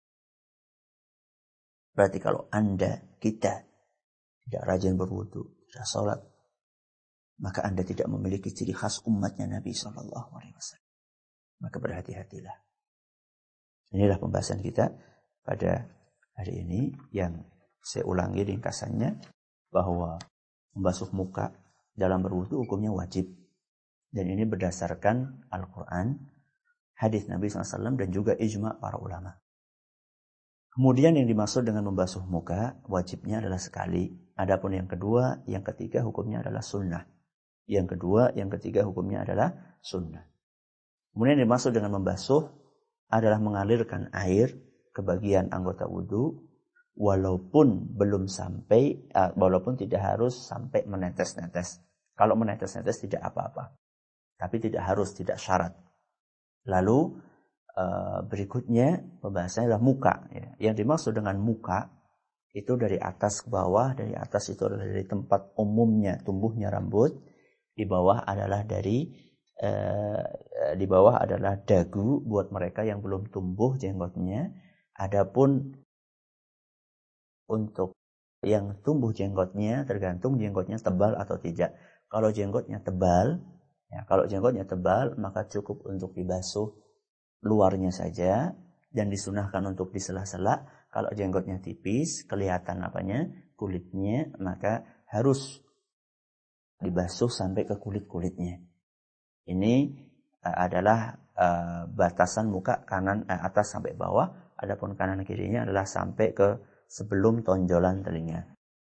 Berarti kalau kita tidak rajin berwudu, tidak sholat, maka Anda tidak memiliki ciri khas umatnya Nabi SAW. Maka berhati-hatilah. Inilah pembahasan kita pada hari ini yang saya ulangi ringkasannya, bahwa membasuh muka dalam berwudu hukumnya wajib. Dan ini berdasarkan Al-Quran, hadis Nabi SAW, dan juga ijma' para ulama. Kemudian yang dimaksud dengan membasuh muka, wajibnya adalah sekali. Adapun yang kedua, yang ketiga hukumnya adalah sunnah. Yang kedua, yang ketiga hukumnya adalah sunnah. Kemudian yang dimaksud dengan membasuh adalah mengalirkan air ke bagian anggota wudu, walaupun tidak harus sampai menetes-netes. Kalau menetes-netes tidak apa-apa. Tapi tidak harus, tidak syarat. Lalu berikutnya pembahasannya adalah muka. Ya. Yang dimaksud dengan muka itu dari atas ke bawah. Dari atas itu adalah dari tempat umumnya tumbuhnya rambut. Di bawah adalah dagu buat mereka yang belum tumbuh jenggotnya. Adapun untuk yang tumbuh jenggotnya tergantung jenggotnya tebal atau tidak. Kalau jenggotnya tebal, maka cukup untuk dibasuh luarnya saja dan disunahkan untuk di sela-sela. Kalau jenggotnya tipis, kelihatan kulitnya, maka harus dibasuh sampai ke kulit-kulitnya. Ini adalah batasan muka kanan atas sampai bawah. Adapun kanan kirinya adalah sampai ke sebelum tonjolan telinga.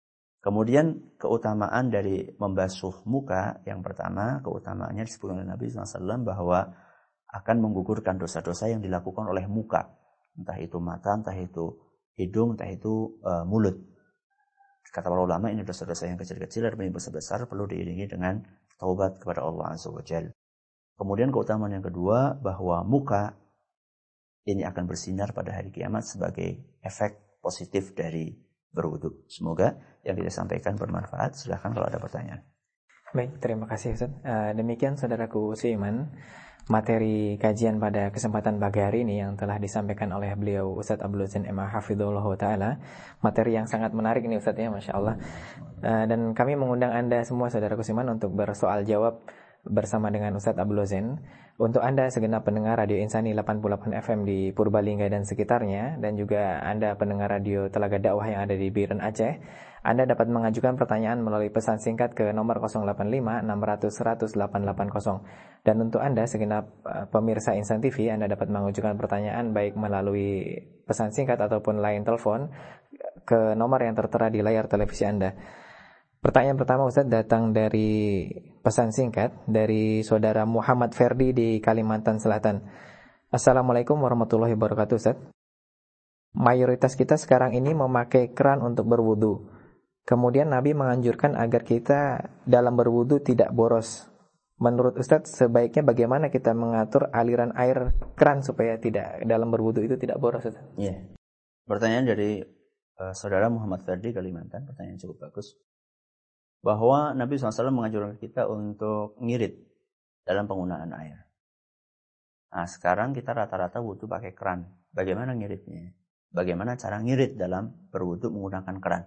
Kemudian keutamaan dari membasuh muka, yang pertama keutamaannya disebutkan oleh Nabi SAW bahwa akan menggugurkan dosa-dosa yang dilakukan oleh muka. Entah itu mata, entah itu hidung, entah itu mulut. Kata para ulama, ini dosa-dosa yang kecil-kecil dan yang besar-besar perlu diiringi dengan taubat kepada Allah Azza wa Jalla. Kemudian keutamaan yang kedua, bahwa muka ini akan bersinar pada hari kiamat sebagai efek positif dari berwudu. Semoga yang kita sampaikan bermanfaat. Silahkan kalau ada pertanyaan. Baik, terima kasih Ustaz. Demikian saudaraku seiman, materi kajian pada kesempatan pagi hari ini yang telah disampaikan oleh beliau Ustaz Abdul Zain MA Hafidhullah Ta'ala. Materi yang sangat menarik ini Ustaz ya, Masya Allah. Dan kami mengundang Anda semua saudaraku seiman untuk bersoal jawab bersama dengan Ustaz Abdul Zain. Untuk Anda segenap pendengar Radio Insani 88 FM di Purbalingga dan sekitarnya, dan juga Anda pendengar radio Telaga Dakwah yang ada di Biren Aceh, Anda dapat mengajukan pertanyaan melalui pesan singkat ke nomor 085 600 100 880. Dan untuk Anda segenap pemirsa Insan TV, Anda dapat mengajukan pertanyaan baik melalui pesan singkat ataupun line telepon ke nomor yang tertera di layar televisi Anda. Pertanyaan pertama Ustaz datang dari pesan singkat dari saudara Muhammad Ferdi di Kalimantan Selatan. Assalamualaikum warahmatullahi wabarakatuh Ustaz. Mayoritas kita sekarang ini memakai keran untuk berwudu. Kemudian Nabi menganjurkan agar kita dalam berwudu tidak boros. Menurut Ustaz, sebaiknya bagaimana kita mengatur aliran air keran supaya tidak dalam berwudu itu tidak boros Ustaz? Iya. Pertanyaan dari saudara Muhammad Ferdi Kalimantan, pertanyaan cukup bagus. Bahwa Nabi SAW menganjurkan kita untuk ngirit dalam penggunaan air. Nah, sekarang kita rata-rata wudu pakai keran. Bagaimana ngiritnya? Bagaimana cara ngirit dalam berwudu menggunakan keran?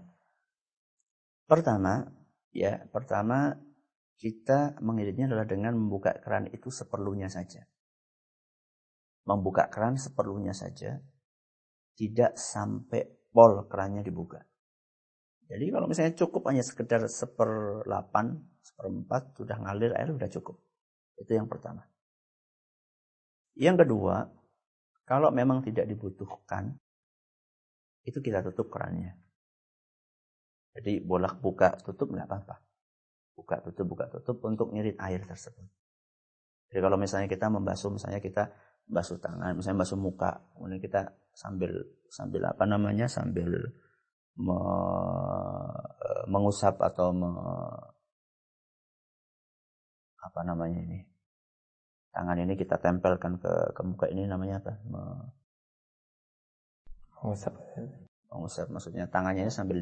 Pertama kita mengiritnya adalah dengan membuka keran itu seperlunya saja. Membuka keran seperlunya saja, tidak sampai pol kerannya dibuka. Jadi kalau misalnya cukup hanya sekedar 1/8, 1/4 sudah ngalir air sudah cukup. Itu yang pertama. Yang kedua, kalau memang tidak dibutuhkan, itu kita tutup kerannya. Jadi bolak buka tutup nggak apa-apa. Buka tutup untuk ngirit air tersebut. Jadi kalau misalnya kita membasuh, misalnya kita basuh tangan, misalnya basuh muka, kemudian kita sambil mengusap atau tangan ini kita tempelkan ke muka ini, namanya apa? Mengusap maksudnya tangannya sambil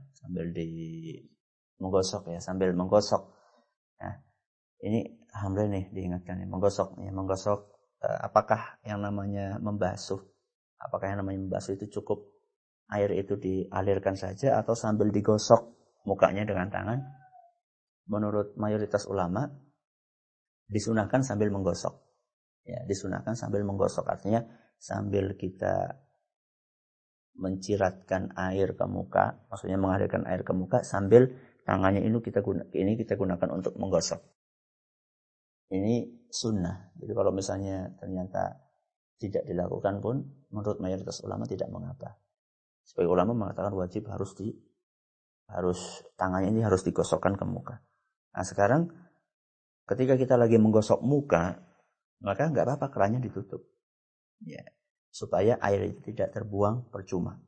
menggosok ya, sambil menggosok. Nah, ini alhamdulillah nih diingatkan ya, menggosok. Apakah yang namanya membasuh? Apakah yang namanya membasuh itu cukup air itu dialirkan saja atau sambil digosok mukanya dengan tangan? Menurut mayoritas ulama disunahkan sambil menggosok. Ya, disunahkan sambil menggosok, artinya sambil kita menciratkan air ke muka, maksudnya mengalirkan air ke muka sambil tangannya ini kita gunakan untuk menggosok. Ini sunnah. Jadi kalau misalnya ternyata tidak dilakukan pun menurut mayoritas ulama tidak mengapa. Sebagai ulama mengatakan wajib tangannya ini harus digosokkan ke muka. Nah sekarang ketika kita lagi menggosok muka, maka nggak apa-apa kerannya ditutup, ya, supaya air itu tidak terbuang percuma.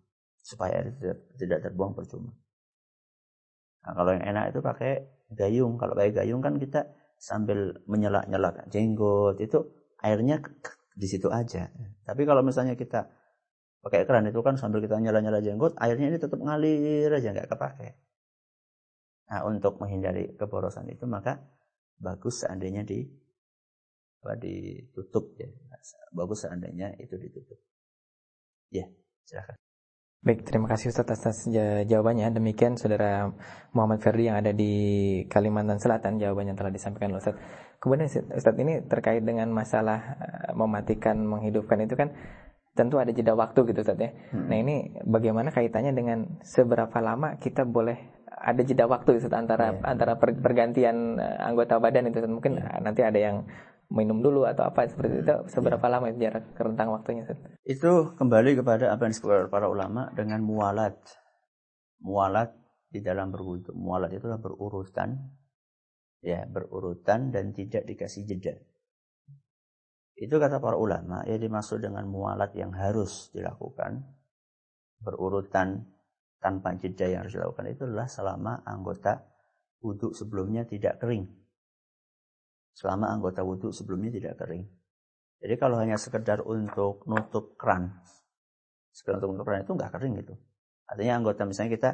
Nah kalau yang enak itu pakai gayung. Kalau pakai gayung kan kita sambil menyela-nyela jenggot, itu airnya di situ aja. Tapi kalau misalnya kita pakai keran itu kan sambil kita nyala-nyala jenggot, airnya ini tetap ngalir aja, nggak kepake. Nah, untuk menghindari keborosan itu maka bagus seandainya ditutup ya. Bagus seandainya itu ditutup. Ya, silakan. Baik, terima kasih Ustaz atas jawabannya. Demikian saudara Muhammad Ferdi yang ada di Kalimantan Selatan, jawabannya telah disampaikan oleh Ustaz. Kemudian Ustaz, ini terkait dengan masalah mematikan, menghidupkan itu kan tentu ada jeda waktu gitu Ustaz ya. Nah ini bagaimana kaitannya dengan seberapa lama kita boleh ada jeda waktu Ustaz antara pergantian anggota badan itu Ustaz. Mungkin nanti ada yang minum dulu atau apa seperti itu, seberapa lama itu jarak rentang waktunya Ustaz? Itu kembali kepada apa yang disebut para ulama dengan muwalat di dalam berwudu. Mualat itu adalah berurutan, ya, berurutan dan tidak dikasih jeda. Itu kata para ulama, ya dimaksud dengan mualat yang harus dilakukan, berurutan tanpa jeda yang harus dilakukan itu adalah selama anggota wudu sebelumnya tidak kering. Selama anggota wudu sebelumnya tidak kering. Jadi kalau hanya sekedar untuk nutup keran, sekedar untuk nutup keran itu nggak kering gitu. Artinya anggota misalnya kita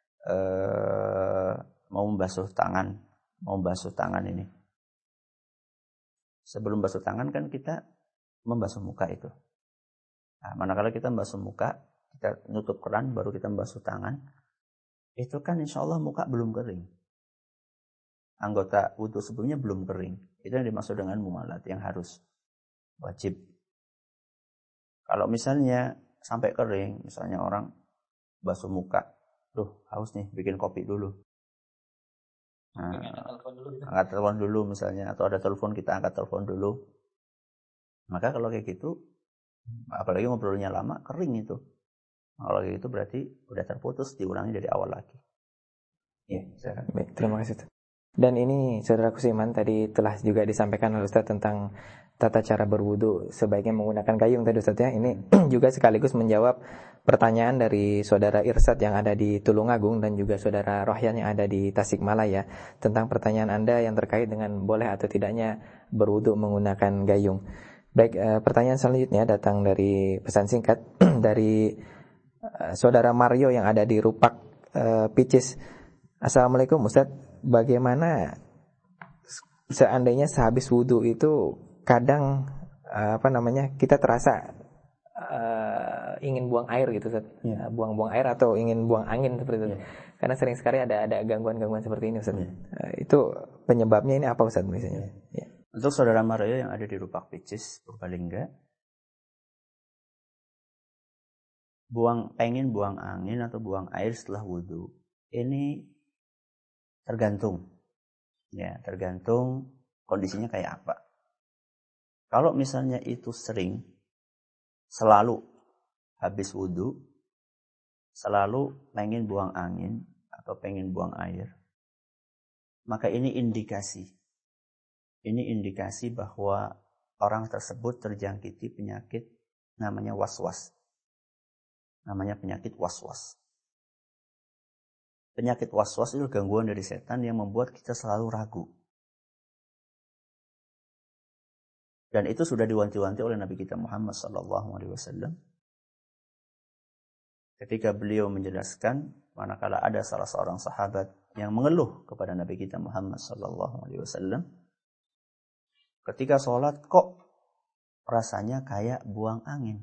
mau membasuh tangan ini. Sebelum basuh tangan kan kita membasuh muka itu. Nah, manakala kita membasuh muka, kita nutup keran baru kita membasuh tangan, itu kan insya Allah muka belum kering. Anggota wudu sebelumnya belum kering. Itu yang dimaksud dengan mualat yang harus wajib. Kalau misalnya sampai kering, misalnya orang basuh muka, haus nih, bikin kopi dulu. Nah, angkat telepon dulu misalnya, atau ada telepon kita angkat telepon dulu. Maka kalau kayak gitu, apalagi ngobrolnya lama, kering itu. Kalau kayak gitu berarti udah terputus, diulangi dari awal lagi. Ya, baik, terima kasih. Dan ini saudaraku seiman, tadi telah juga disampaikan oleh Ustaz tentang tata cara berwudu sebaiknya menggunakan gayung tadi Ustaz ya. Ini juga sekaligus menjawab pertanyaan dari saudara Irsad yang ada di Tulungagung dan juga saudara Rohyan yang ada di Tasikmalaya tentang pertanyaan Anda yang terkait dengan boleh atau tidaknya berwudu menggunakan gayung. Baik, pertanyaan selanjutnya datang dari pesan singkat dari saudara Mario yang ada di Rupak, Picis. Assalamualaikum Ustaz, bagaimana seandainya sehabis wudu itu kadang kita terasa ingin buang air gitu Ustaz. Ya. Buang-buang air atau ingin buang angin seperti itu. Ya. Karena sering sekali ada gangguan-gangguan seperti ini Ustaz. Ya. Itu penyebabnya ini apa Ustaz misalnya? Ya. Untuk saudara Mario yang ada di Rupak Picis, Purbalingga, pengen buang angin atau buang air setelah wudu, ini tergantung. Ya, tergantung kondisinya kayak apa. Kalau misalnya itu selalu habis wudu, selalu pengen buang angin atau pengen buang air, maka ini indikasi. Ini indikasi bahwa orang tersebut terjangkiti penyakit namanya waswas. Namanya penyakit waswas. Penyakit waswas itu gangguan dari setan yang membuat kita selalu ragu. Dan itu sudah diwanti-wanti oleh Nabi kita Muhammad SAW. Ketika beliau menjelaskan, manakala ada salah seorang sahabat yang mengeluh kepada Nabi kita Muhammad SAW, ketika sholat kok rasanya kayak buang angin.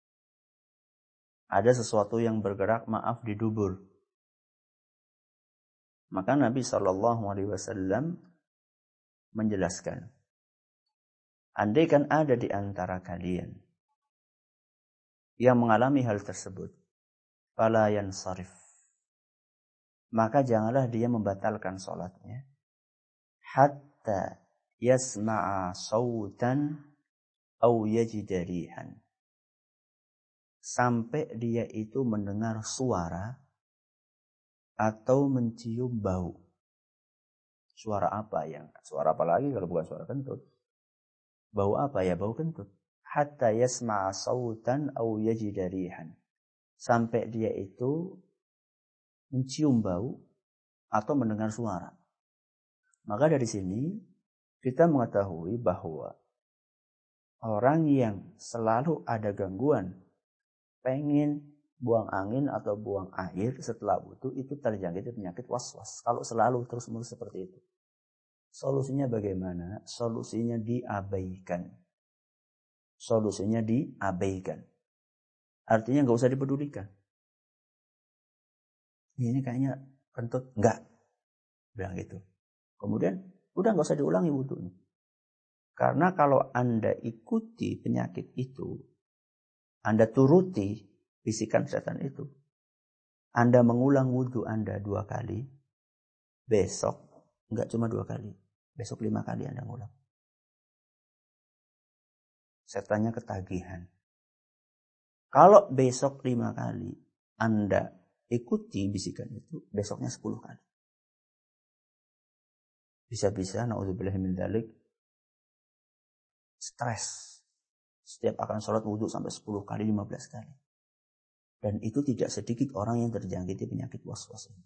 Ada sesuatu yang bergerak, maaf, di dubur. Maka Nabi SAW menjelaskan, andaikan ada di antara kalian yang mengalami hal tersebut, fala yansarif, maka janganlah dia membatalkan sholatnya, hatta yasma'a sautan au yajida rihan, sampai dia itu mendengar suara atau mencium bau. Suara apa lagi kalau bukan suara kentut? Bau apa ya? Bau kentut. Hatta yasma'a sautan au yajida rihan, sampai dia itu mencium bau atau mendengar suara. Maka dari sini kita mengetahui bahwa orang yang selalu ada gangguan pengen buang angin atau buang air setelah wudu itu terjangkit penyakit waswas. Kalau selalu terus-menerus seperti itu. Solusinya bagaimana? Solusinya diabaikan. Artinya nggak usah dipedulikan. Ini kayaknya kentut, enggak. Bilang gitu. Kemudian udah nggak usah diulangi wudunya. Karena kalau Anda ikuti penyakit itu, Anda turuti bisikan setan itu, Anda mengulang wudu Anda 2 kali, besok enggak cuma 2 kali, besok 5 kali Anda ngulang. Setannya ketagihan. Kalau besok 5 kali Anda ikuti bisikan itu besoknya 10 kali. Bisa-bisa naudzubillah min dzalik stres. Setiap akan sholat wudhu sampai 10 kali, 15 kali. Dan itu tidak sedikit orang yang terjangkiti penyakit waswas ini.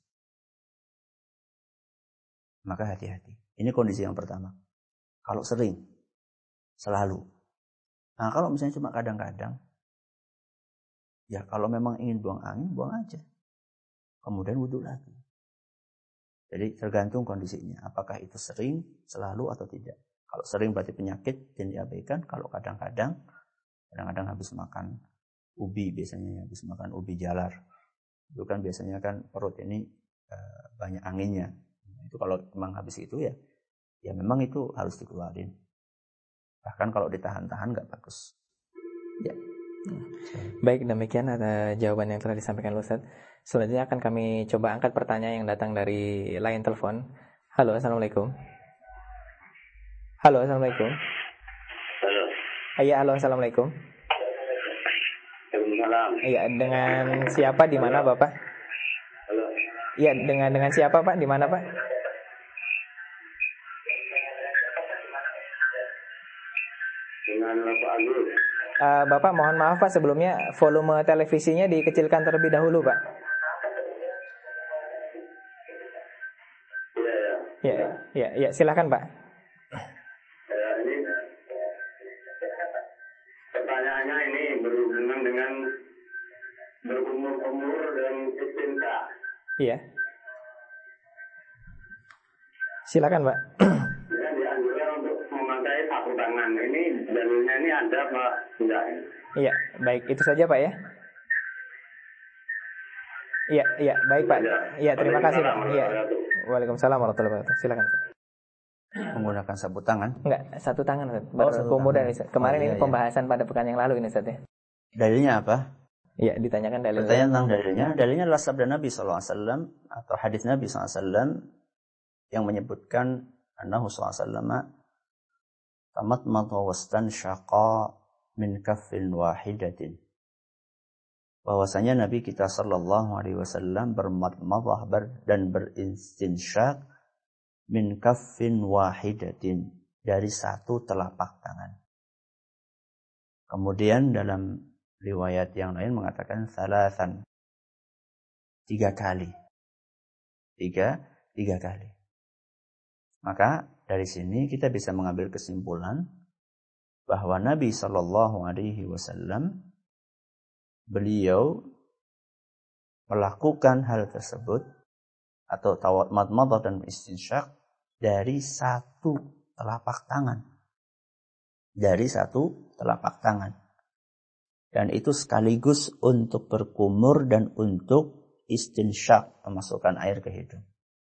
Maka hati-hati. Ini kondisi yang pertama. Kalau sering, selalu. Nah kalau misalnya cuma kadang-kadang, ya kalau memang ingin buang angin, buang aja. Kemudian wudhu lagi. Jadi tergantung kondisinya. Apakah itu sering, selalu atau tidak. Kalau sering berarti penyakit dan diabaikan. Kalau kadang-kadang habis makan ubi biasanya, habis makan ubi jalar. Itu kan biasanya kan perut ini banyak anginnya. Itu kalau memang habis itu ya memang itu harus dikeluarin. Bahkan kalau ditahan-tahan nggak bagus. Ya. Baik, demikian ada jawaban yang telah disampaikan Ustaz. Selanjutnya akan kami coba angkat pertanyaan yang datang dari line telepon. Halo, assalamualaikum. Halo, assalamualaikum. Halo. Iya, halo, assalamualaikum. Waalaikumsalam. Iya, dengan siapa di mana Bapak? Halo. Iya, dengan siapa Pak? Di mana Pak? Dengan Bapak Agus. Bapak mohon maaf Pak, sebelumnya volume televisinya dikecilkan terlebih dahulu Pak. Ya, silakan Pak. Ini pertanyaannya ini berhubungan dengan berumur dan istinta. Iya. Silakan Pak. Ya, dianjurkan untuk memakai satu tangan. Ini dalilnya ini ada Pak? Tidak. Iya, baik, itu saja Pak ya. Iya, baik Pak. Iya, terima kasih Pak. Iya. Waalaikumsalam warahmatullahi wabarakatuh. Silakan. Menggunakan sapu tangan? Enggak, satu tangan Ustaz. Kemudian kemarin ini pembahasan pada pekan yang lalu ini Ustaz ya. Dalilnya apa? Iya, ditanyakan dalilnya. Pertanyaan tentang dalilnya. Dalilnya adalah sabda Nabi SAW atau hadis Nabi SAW yang menyebutkan annahu SAW tamatmata wastanshaqa min kaffin wahidatin. Bahwasanya Nabi kita sallallahu alaihi wasallam bermadmadah dan berinstinsyaq min kaffin wahidatin, dari satu telapak tangan. Kemudian dalam riwayat yang lain mengatakan salasan, 3 kali. Tiga kali. Maka dari sini kita bisa mengambil kesimpulan bahwa Nabi sallallahu alaihi wasallam beliau melakukan hal tersebut atau madmadah dan istinsyaq dari satu telapak tangan. Dari satu telapak tangan. Dan itu sekaligus untuk berkumur dan untuk istinsyaq, memasukkan air ke hidung.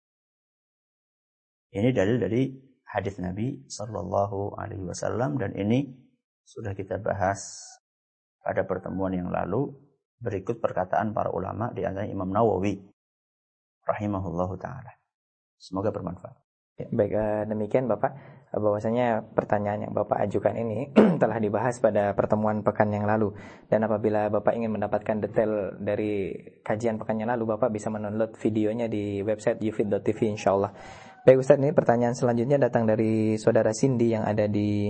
Ini dalil dari hadis Nabi sallallahu alaihi wasallam, dan ini sudah kita bahas pada pertemuan yang lalu. Berikut perkataan para ulama, di antaranya Imam Nawawi rahimahullahu taala. Semoga bermanfaat. Ya, baik, demikian Bapak, bahwasanya pertanyaan yang Bapak ajukan ini telah dibahas pada pertemuan pekan yang lalu, dan apabila Bapak ingin mendapatkan detail dari kajian pekan yang lalu, Bapak bisa mendownload videonya di website yufid.tv insyaallah. Baik Ustaz, ini pertanyaan selanjutnya datang dari saudara Cindy yang ada di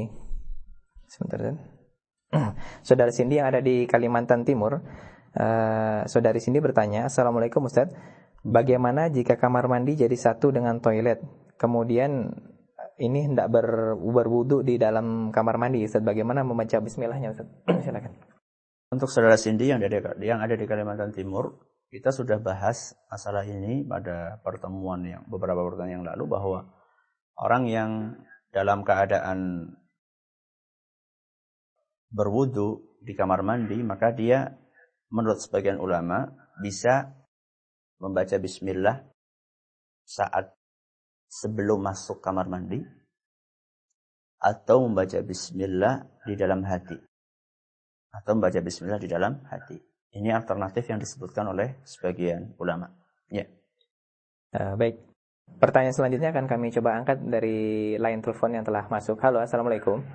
saudara Cindy yang ada di Kalimantan Timur. Saudari Cindy bertanya, Assalamualaikum Ustaz, bagaimana jika kamar mandi jadi satu dengan toilet? Kemudian ini hendak berwudu di dalam kamar mandi, Ustaz. Bagaimana membaca bismillahnya, Ustaz? Silakan. Untuk saudara Cindy yang ada di Kalimantan Timur, kita sudah bahas masalah ini pada beberapa pertemuan yang lalu, bahwa orang yang dalam keadaan berwudu di kamar mandi, maka dia menurut sebagian ulama bisa membaca bismillah saat sebelum masuk kamar mandi, atau membaca bismillah di dalam hati, Ini alternatif yang disebutkan oleh sebagian ulama. Ya. Baik. Pertanyaan selanjutnya akan kami coba angkat dari line telepon yang telah masuk. Halo, assalamualaikum.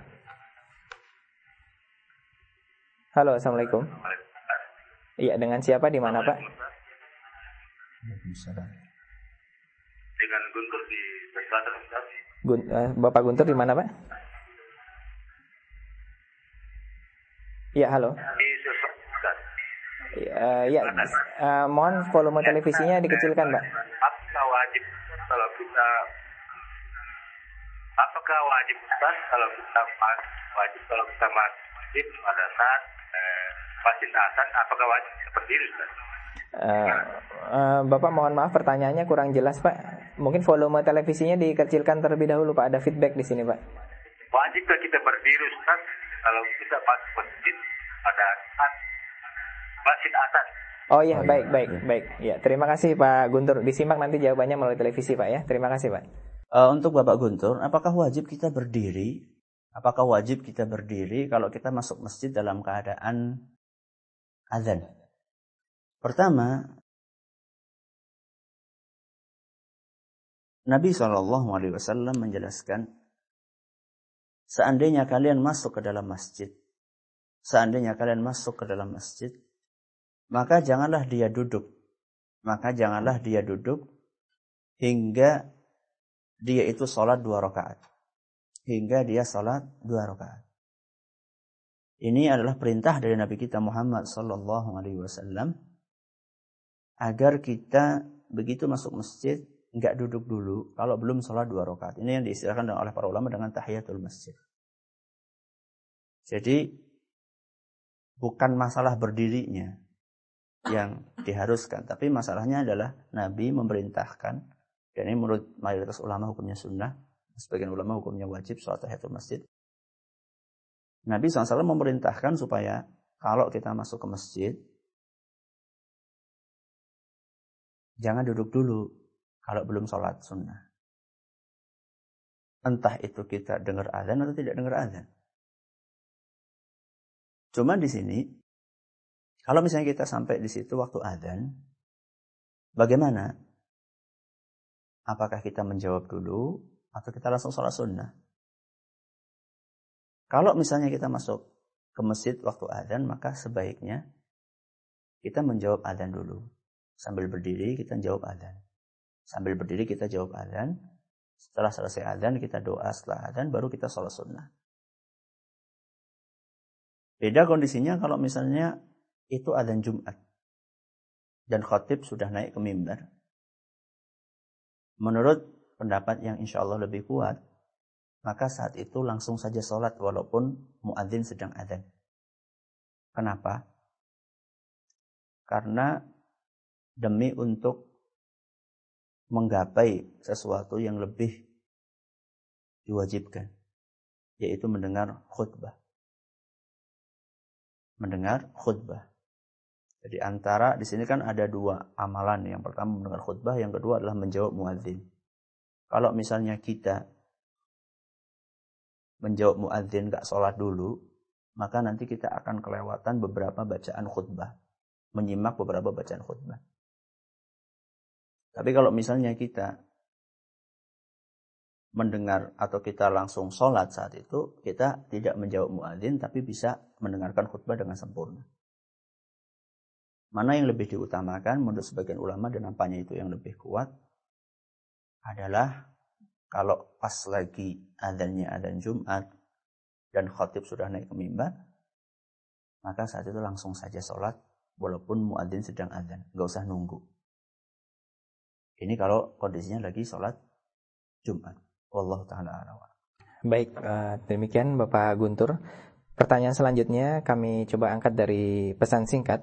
Halo, assalamualaikum. Iya, dengan siapa, di mana Pak? Waalaikumsalam. Dengan Guntur di Selatan, Ustaz. Bapak Guntur di mana, Pak? Ya, halo. Di Selatan, Ustaz. Ya, mohon volume televisinya dikecilkan, Pak. Apakah wajib kalau kita masjid pada saat masjid azan, apakah wajib berdiri, Ustaz? Bapak mohon maaf pertanyaannya kurang jelas, Pak. Mungkin volume televisinya dikecilkan terlebih dahulu, Pak. Ada feedback di sini, Pak. Wajibkah kita berdiri, Ustaz, kalau kita masuk masjid pada saat masjid azan? Oh iya, baik. Ya, terima kasih Pak Guntur. Disimak nanti jawabannya melalui televisi, Pak ya. Terima kasih, Pak. Untuk Bapak Guntur, apakah wajib kita berdiri? Apakah wajib kita berdiri kalau kita masuk masjid dalam keadaan azan? Pertama, Nabi SAW menjelaskan, seandainya kalian masuk ke dalam masjid, maka janganlah dia duduk hingga dia itu sholat 2 rakaat. Ini adalah perintah dari Nabi kita Muhammad SAW agar kita begitu masuk masjid enggak duduk dulu kalau belum sholat 2 rakaat. Ini yang diistilahkan oleh para ulama dengan tahiyatul masjid. Jadi bukan masalah berdirinya yang diharuskan, tapi masalahnya adalah Nabi memerintahkan, dan ini menurut mayoritas ulama hukumnya sunnah, sebagian ulama hukumnya wajib sholat tahiyatul masjid. Nabi SAW memerintahkan supaya kalau kita masuk ke masjid, jangan duduk dulu kalau belum sholat sunnah. Entah itu kita dengar azan atau tidak dengar azan. Cuma di sini, kalau misalnya kita sampai di situ waktu azan, bagaimana? Apakah kita menjawab dulu atau kita langsung sholat sunnah? Kalau misalnya kita masuk ke masjid waktu azan, maka sebaiknya kita menjawab azan dulu. Sambil berdiri kita jawab azan. Setelah selesai azan kita doa, setelah azan baru kita sholat sunnah. Beda kondisinya kalau misalnya itu azan Jumat dan khatib sudah naik ke mimbar. Menurut pendapat yang insya Allah lebih kuat, maka saat itu langsung saja sholat walaupun muadzin sedang azan. Kenapa? Karena demi untuk menggapai sesuatu yang lebih diwajibkan, yaitu mendengar khutbah. Jadi antara di sini kan ada 2 amalan. Yang pertama mendengar khutbah, yang kedua adalah menjawab muadzin. Kalau misalnya kita menjawab muadzin enggak sholat dulu, maka nanti kita akan kelewatan beberapa bacaan khutbah, menyimak beberapa bacaan khutbah. Tapi kalau misalnya kita mendengar atau kita langsung sholat saat itu, kita tidak menjawab muadzin tapi bisa mendengarkan khutbah dengan sempurna. Mana yang lebih diutamakan menurut sebagian ulama, dan nampaknya itu yang lebih kuat, adalah kalau pas lagi adzannya adzan Jumat dan khatib sudah naik ke mimbar, maka saat itu langsung saja sholat walaupun muadzin sedang adzan, nggak usah nunggu. Ini kalau kondisinya lagi sholat Jumat. Wallahu ta'ala a'lam. Baik, demikian Bapak Guntur. Pertanyaan selanjutnya kami coba angkat dari pesan singkat.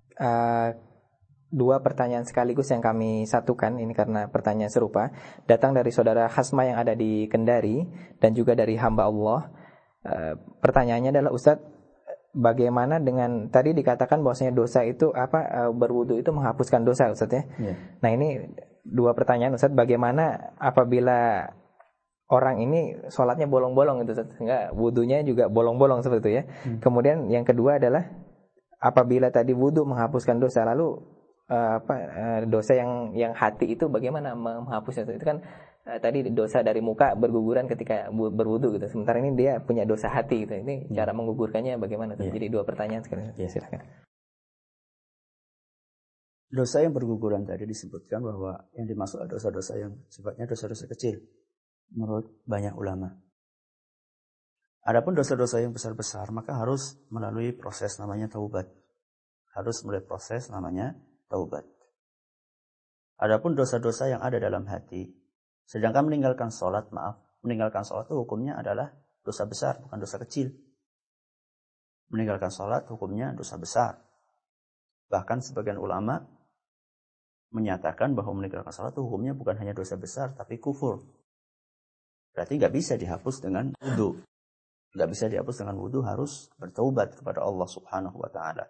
2 pertanyaan sekaligus yang kami satukan, ini karena pertanyaan serupa, datang dari saudara Hasma yang ada di Kendari dan juga dari hamba Allah. Pertanyaannya adalah, Ustadz, bagaimana dengan tadi dikatakan bahwasanya dosa itu berwudu itu menghapuskan dosa, Ustadz ya? Yeah. Nah ini 2 pertanyaan, Ustadz. Bagaimana apabila orang ini sholatnya bolong-bolong gitu, Ustadz, sehingga wudunya juga bolong-bolong seperti itu ya? Kemudian yang kedua adalah, apabila tadi wudu menghapuskan dosa, lalu dosa yang hati itu bagaimana menghapusnya? Itu kan tadi dosa dari muka berguguran ketika berwudu gitu. Sementara ini dia punya dosa hati gitu. Ini cara menggugurkannya bagaimana? Jadi 2 pertanyaan sekali. Silakan. Dosa yang berguguran tadi disebutkan bahwa yang dimaksud adalah dosa-dosa yang sifatnya dosa-dosa kecil menurut banyak ulama. Adapun dosa-dosa yang besar-besar maka harus melalui proses namanya taubat. Harus melalui proses namanya taubat. Adapun dosa-dosa yang ada dalam hati, sedangkan meninggalkan sholat itu hukumnya adalah dosa besar, bukan dosa kecil. Meninggalkan sholat hukumnya dosa besar. Bahkan sebagian ulama menyatakan bahwa meninggalkan sholat itu hukumnya bukan hanya dosa besar, tapi kufur. Berarti nggak bisa dihapus dengan wudu. Nggak bisa dihapus dengan wudu, harus bertaubat kepada Allah Subhanahu wa Ta'ala.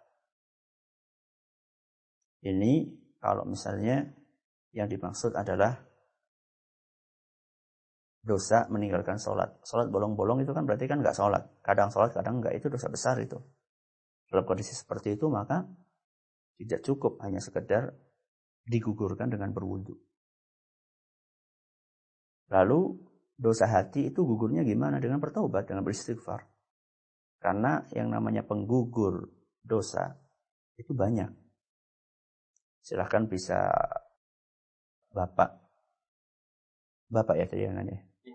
Ini kalau misalnya yang dimaksud adalah dosa meninggalkan sholat. Sholat bolong-bolong itu kan berarti kan nggak sholat. Kadang sholat, kadang nggak, itu dosa besar itu. Dalam kondisi seperti itu maka tidak cukup hanya sekedar digugurkan dengan berwudu. Lalu dosa hati itu gugurnya gimana? Dengan bertaubat, dengan beristighfar. Karena yang namanya penggugur dosa itu banyak. Silahkan bisa Bapak ya tadi namanya.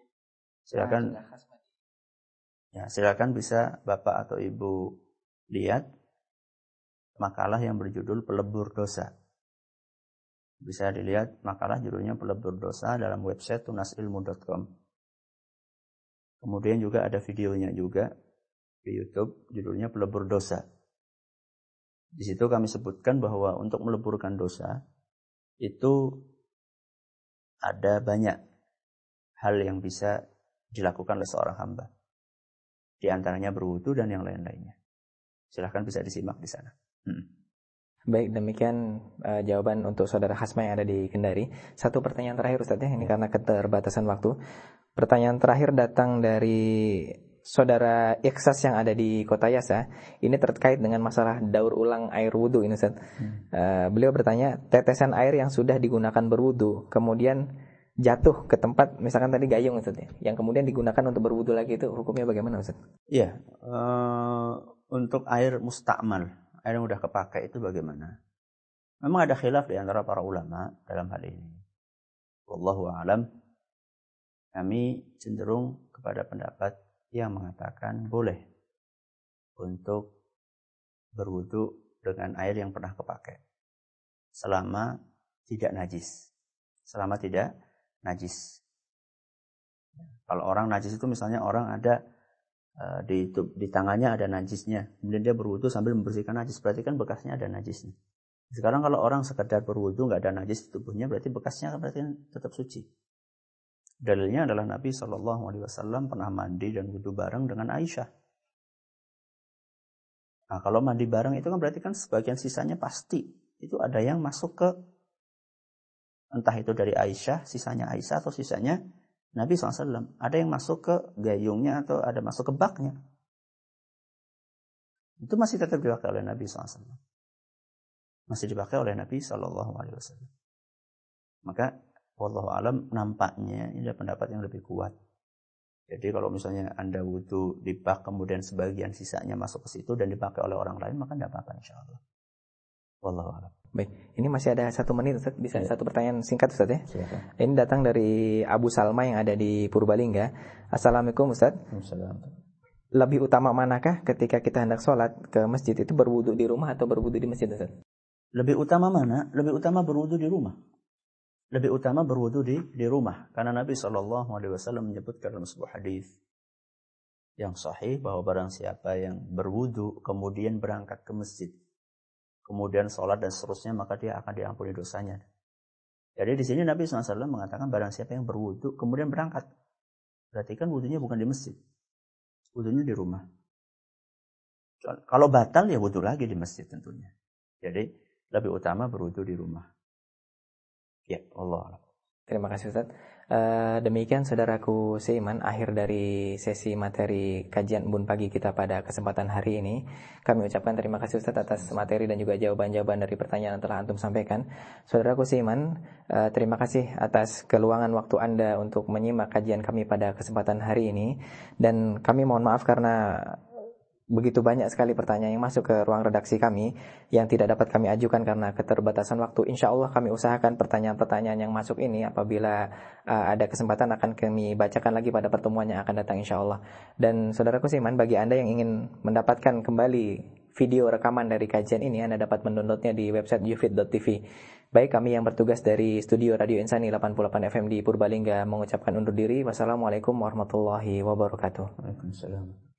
Silakan bisa Bapak atau Ibu lihat makalah yang berjudul Pelebur Dosa. Bisa dilihat makalah judulnya Pelebur Dosa dalam website tunasilmu.com. Kemudian juga ada videonya juga di YouTube judulnya Pelebur Dosa. Di situ kami sebutkan bahwa untuk meleburkan dosa itu ada banyak hal yang bisa dilakukan oleh seorang hamba. Di antaranya berwudu dan yang lain-lainnya. Silahkan bisa disimak di sana. Baik, demikian jawaban untuk saudara Hasma yang ada di Kendari. Satu pertanyaan terakhir Ustaz ya, ini karena keterbatasan waktu. Pertanyaan terakhir datang dari saudara Ikhsas yang ada di Kota Yasa. Ini terkait dengan masalah daur ulang air wudu ini Ustaz. Beliau bertanya, tetesan air yang sudah digunakan berwudu kemudian jatuh ke tempat, misalkan tadi gayung Ustaz ya, yang kemudian digunakan untuk berwudu lagi, itu hukumnya bagaimana Ustaz? Iya, untuk air mustakmal, air yang udah kepakai itu bagaimana? Memang ada khilaf di antara para ulama dalam hal ini. Wallahu a'lam. Kami cenderung kepada pendapat yang mengatakan boleh untuk berwudu dengan air yang pernah kepakai selama tidak najis. Selama tidak najis. Kalau orang najis itu misalnya orang ada di tangannya ada najisnya, kemudian dia berwudu sambil membersihkan najis, berarti kan bekasnya ada najisnya. Sekarang kalau orang sekedar berwudu nggak ada najis di tubuhnya, berarti bekasnya berarti tetap suci. Dalilnya adalah Nabi SAW pernah mandi dan wudu bareng dengan Aisyah. Nah, kalau mandi bareng itu kan berarti kan sebagian sisanya pasti itu ada yang masuk ke, entah itu dari Aisyah, sisanya Aisyah atau sisanya Nabi SAW. Ada yang masuk ke gayungnya atau ada masuk ke baknya. Itu masih tetap dipakai oleh Nabi SAW. Masih dipakai oleh Nabi SAW. Maka wallahu alam, nampaknya ini adalah pendapat yang lebih kuat. Jadi kalau misalnya Anda wudu di bak kemudian sebagian sisanya masuk ke situ dan dipakai oleh orang lain, maka tidak apa-apa insyaallah. Wallahu a'lam. Baik, ini masih ada 1 menit Ustaz, bisa satu pertanyaan singkat Ustaz ya. Silakan. Ini datang dari Abu Salma yang ada di Purbalingga. Assalamualaikum Ustaz. Assalamualaikum. Lebih utama manakah ketika kita hendak sholat ke masjid, itu berwudu di rumah atau berwudu di masjid Ustaz? Lebih utama mana? Lebih utama berwudu di rumah. Lebih utama berwudu di rumah, karena Nabi SAW menyebutkan dalam sebuah hadis yang sahih bahwa barang siapa yang berwudu kemudian berangkat ke masjid, kemudian sholat dan seterusnya, maka dia akan diampuni dosanya. Jadi di sini Nabi SAW mengatakan barang siapa yang berwudu kemudian berangkat, berarti kan wudunya bukan di masjid, wudunya di rumah. Kalau batal ya wudu lagi di masjid tentunya. Jadi lebih utama berwudu di rumah. Ya, Allah. Terima kasih Ustaz. Demikian saudaraku seiman, akhir dari sesi materi kajian Embun Pagi kita pada kesempatan hari ini. Kami ucapkan terima kasih Ustaz atas materi dan juga jawaban-jawaban dari pertanyaan yang telah antum sampaikan. Saudaraku seiman, terima kasih atas keluangan waktu Anda untuk menyimak kajian kami pada kesempatan hari ini. Dan kami mohon maaf karena begitu banyak sekali pertanyaan yang masuk ke ruang redaksi kami yang tidak dapat kami ajukan karena keterbatasan waktu. Insya Allah kami usahakan pertanyaan-pertanyaan yang masuk ini apabila ada kesempatan akan kami bacakan lagi pada pertemuan yang akan datang insya Allah. Dan saudaraku seiman, bagi Anda yang ingin mendapatkan kembali video rekaman dari kajian ini, Anda dapat mendownloadnya di website ufit.tv. Baik, kami yang bertugas dari studio Radio Insani 88 FM di Purbalingga mengucapkan undur diri. Wassalamualaikum warahmatullahi wabarakatuh. Waalaikumsalam.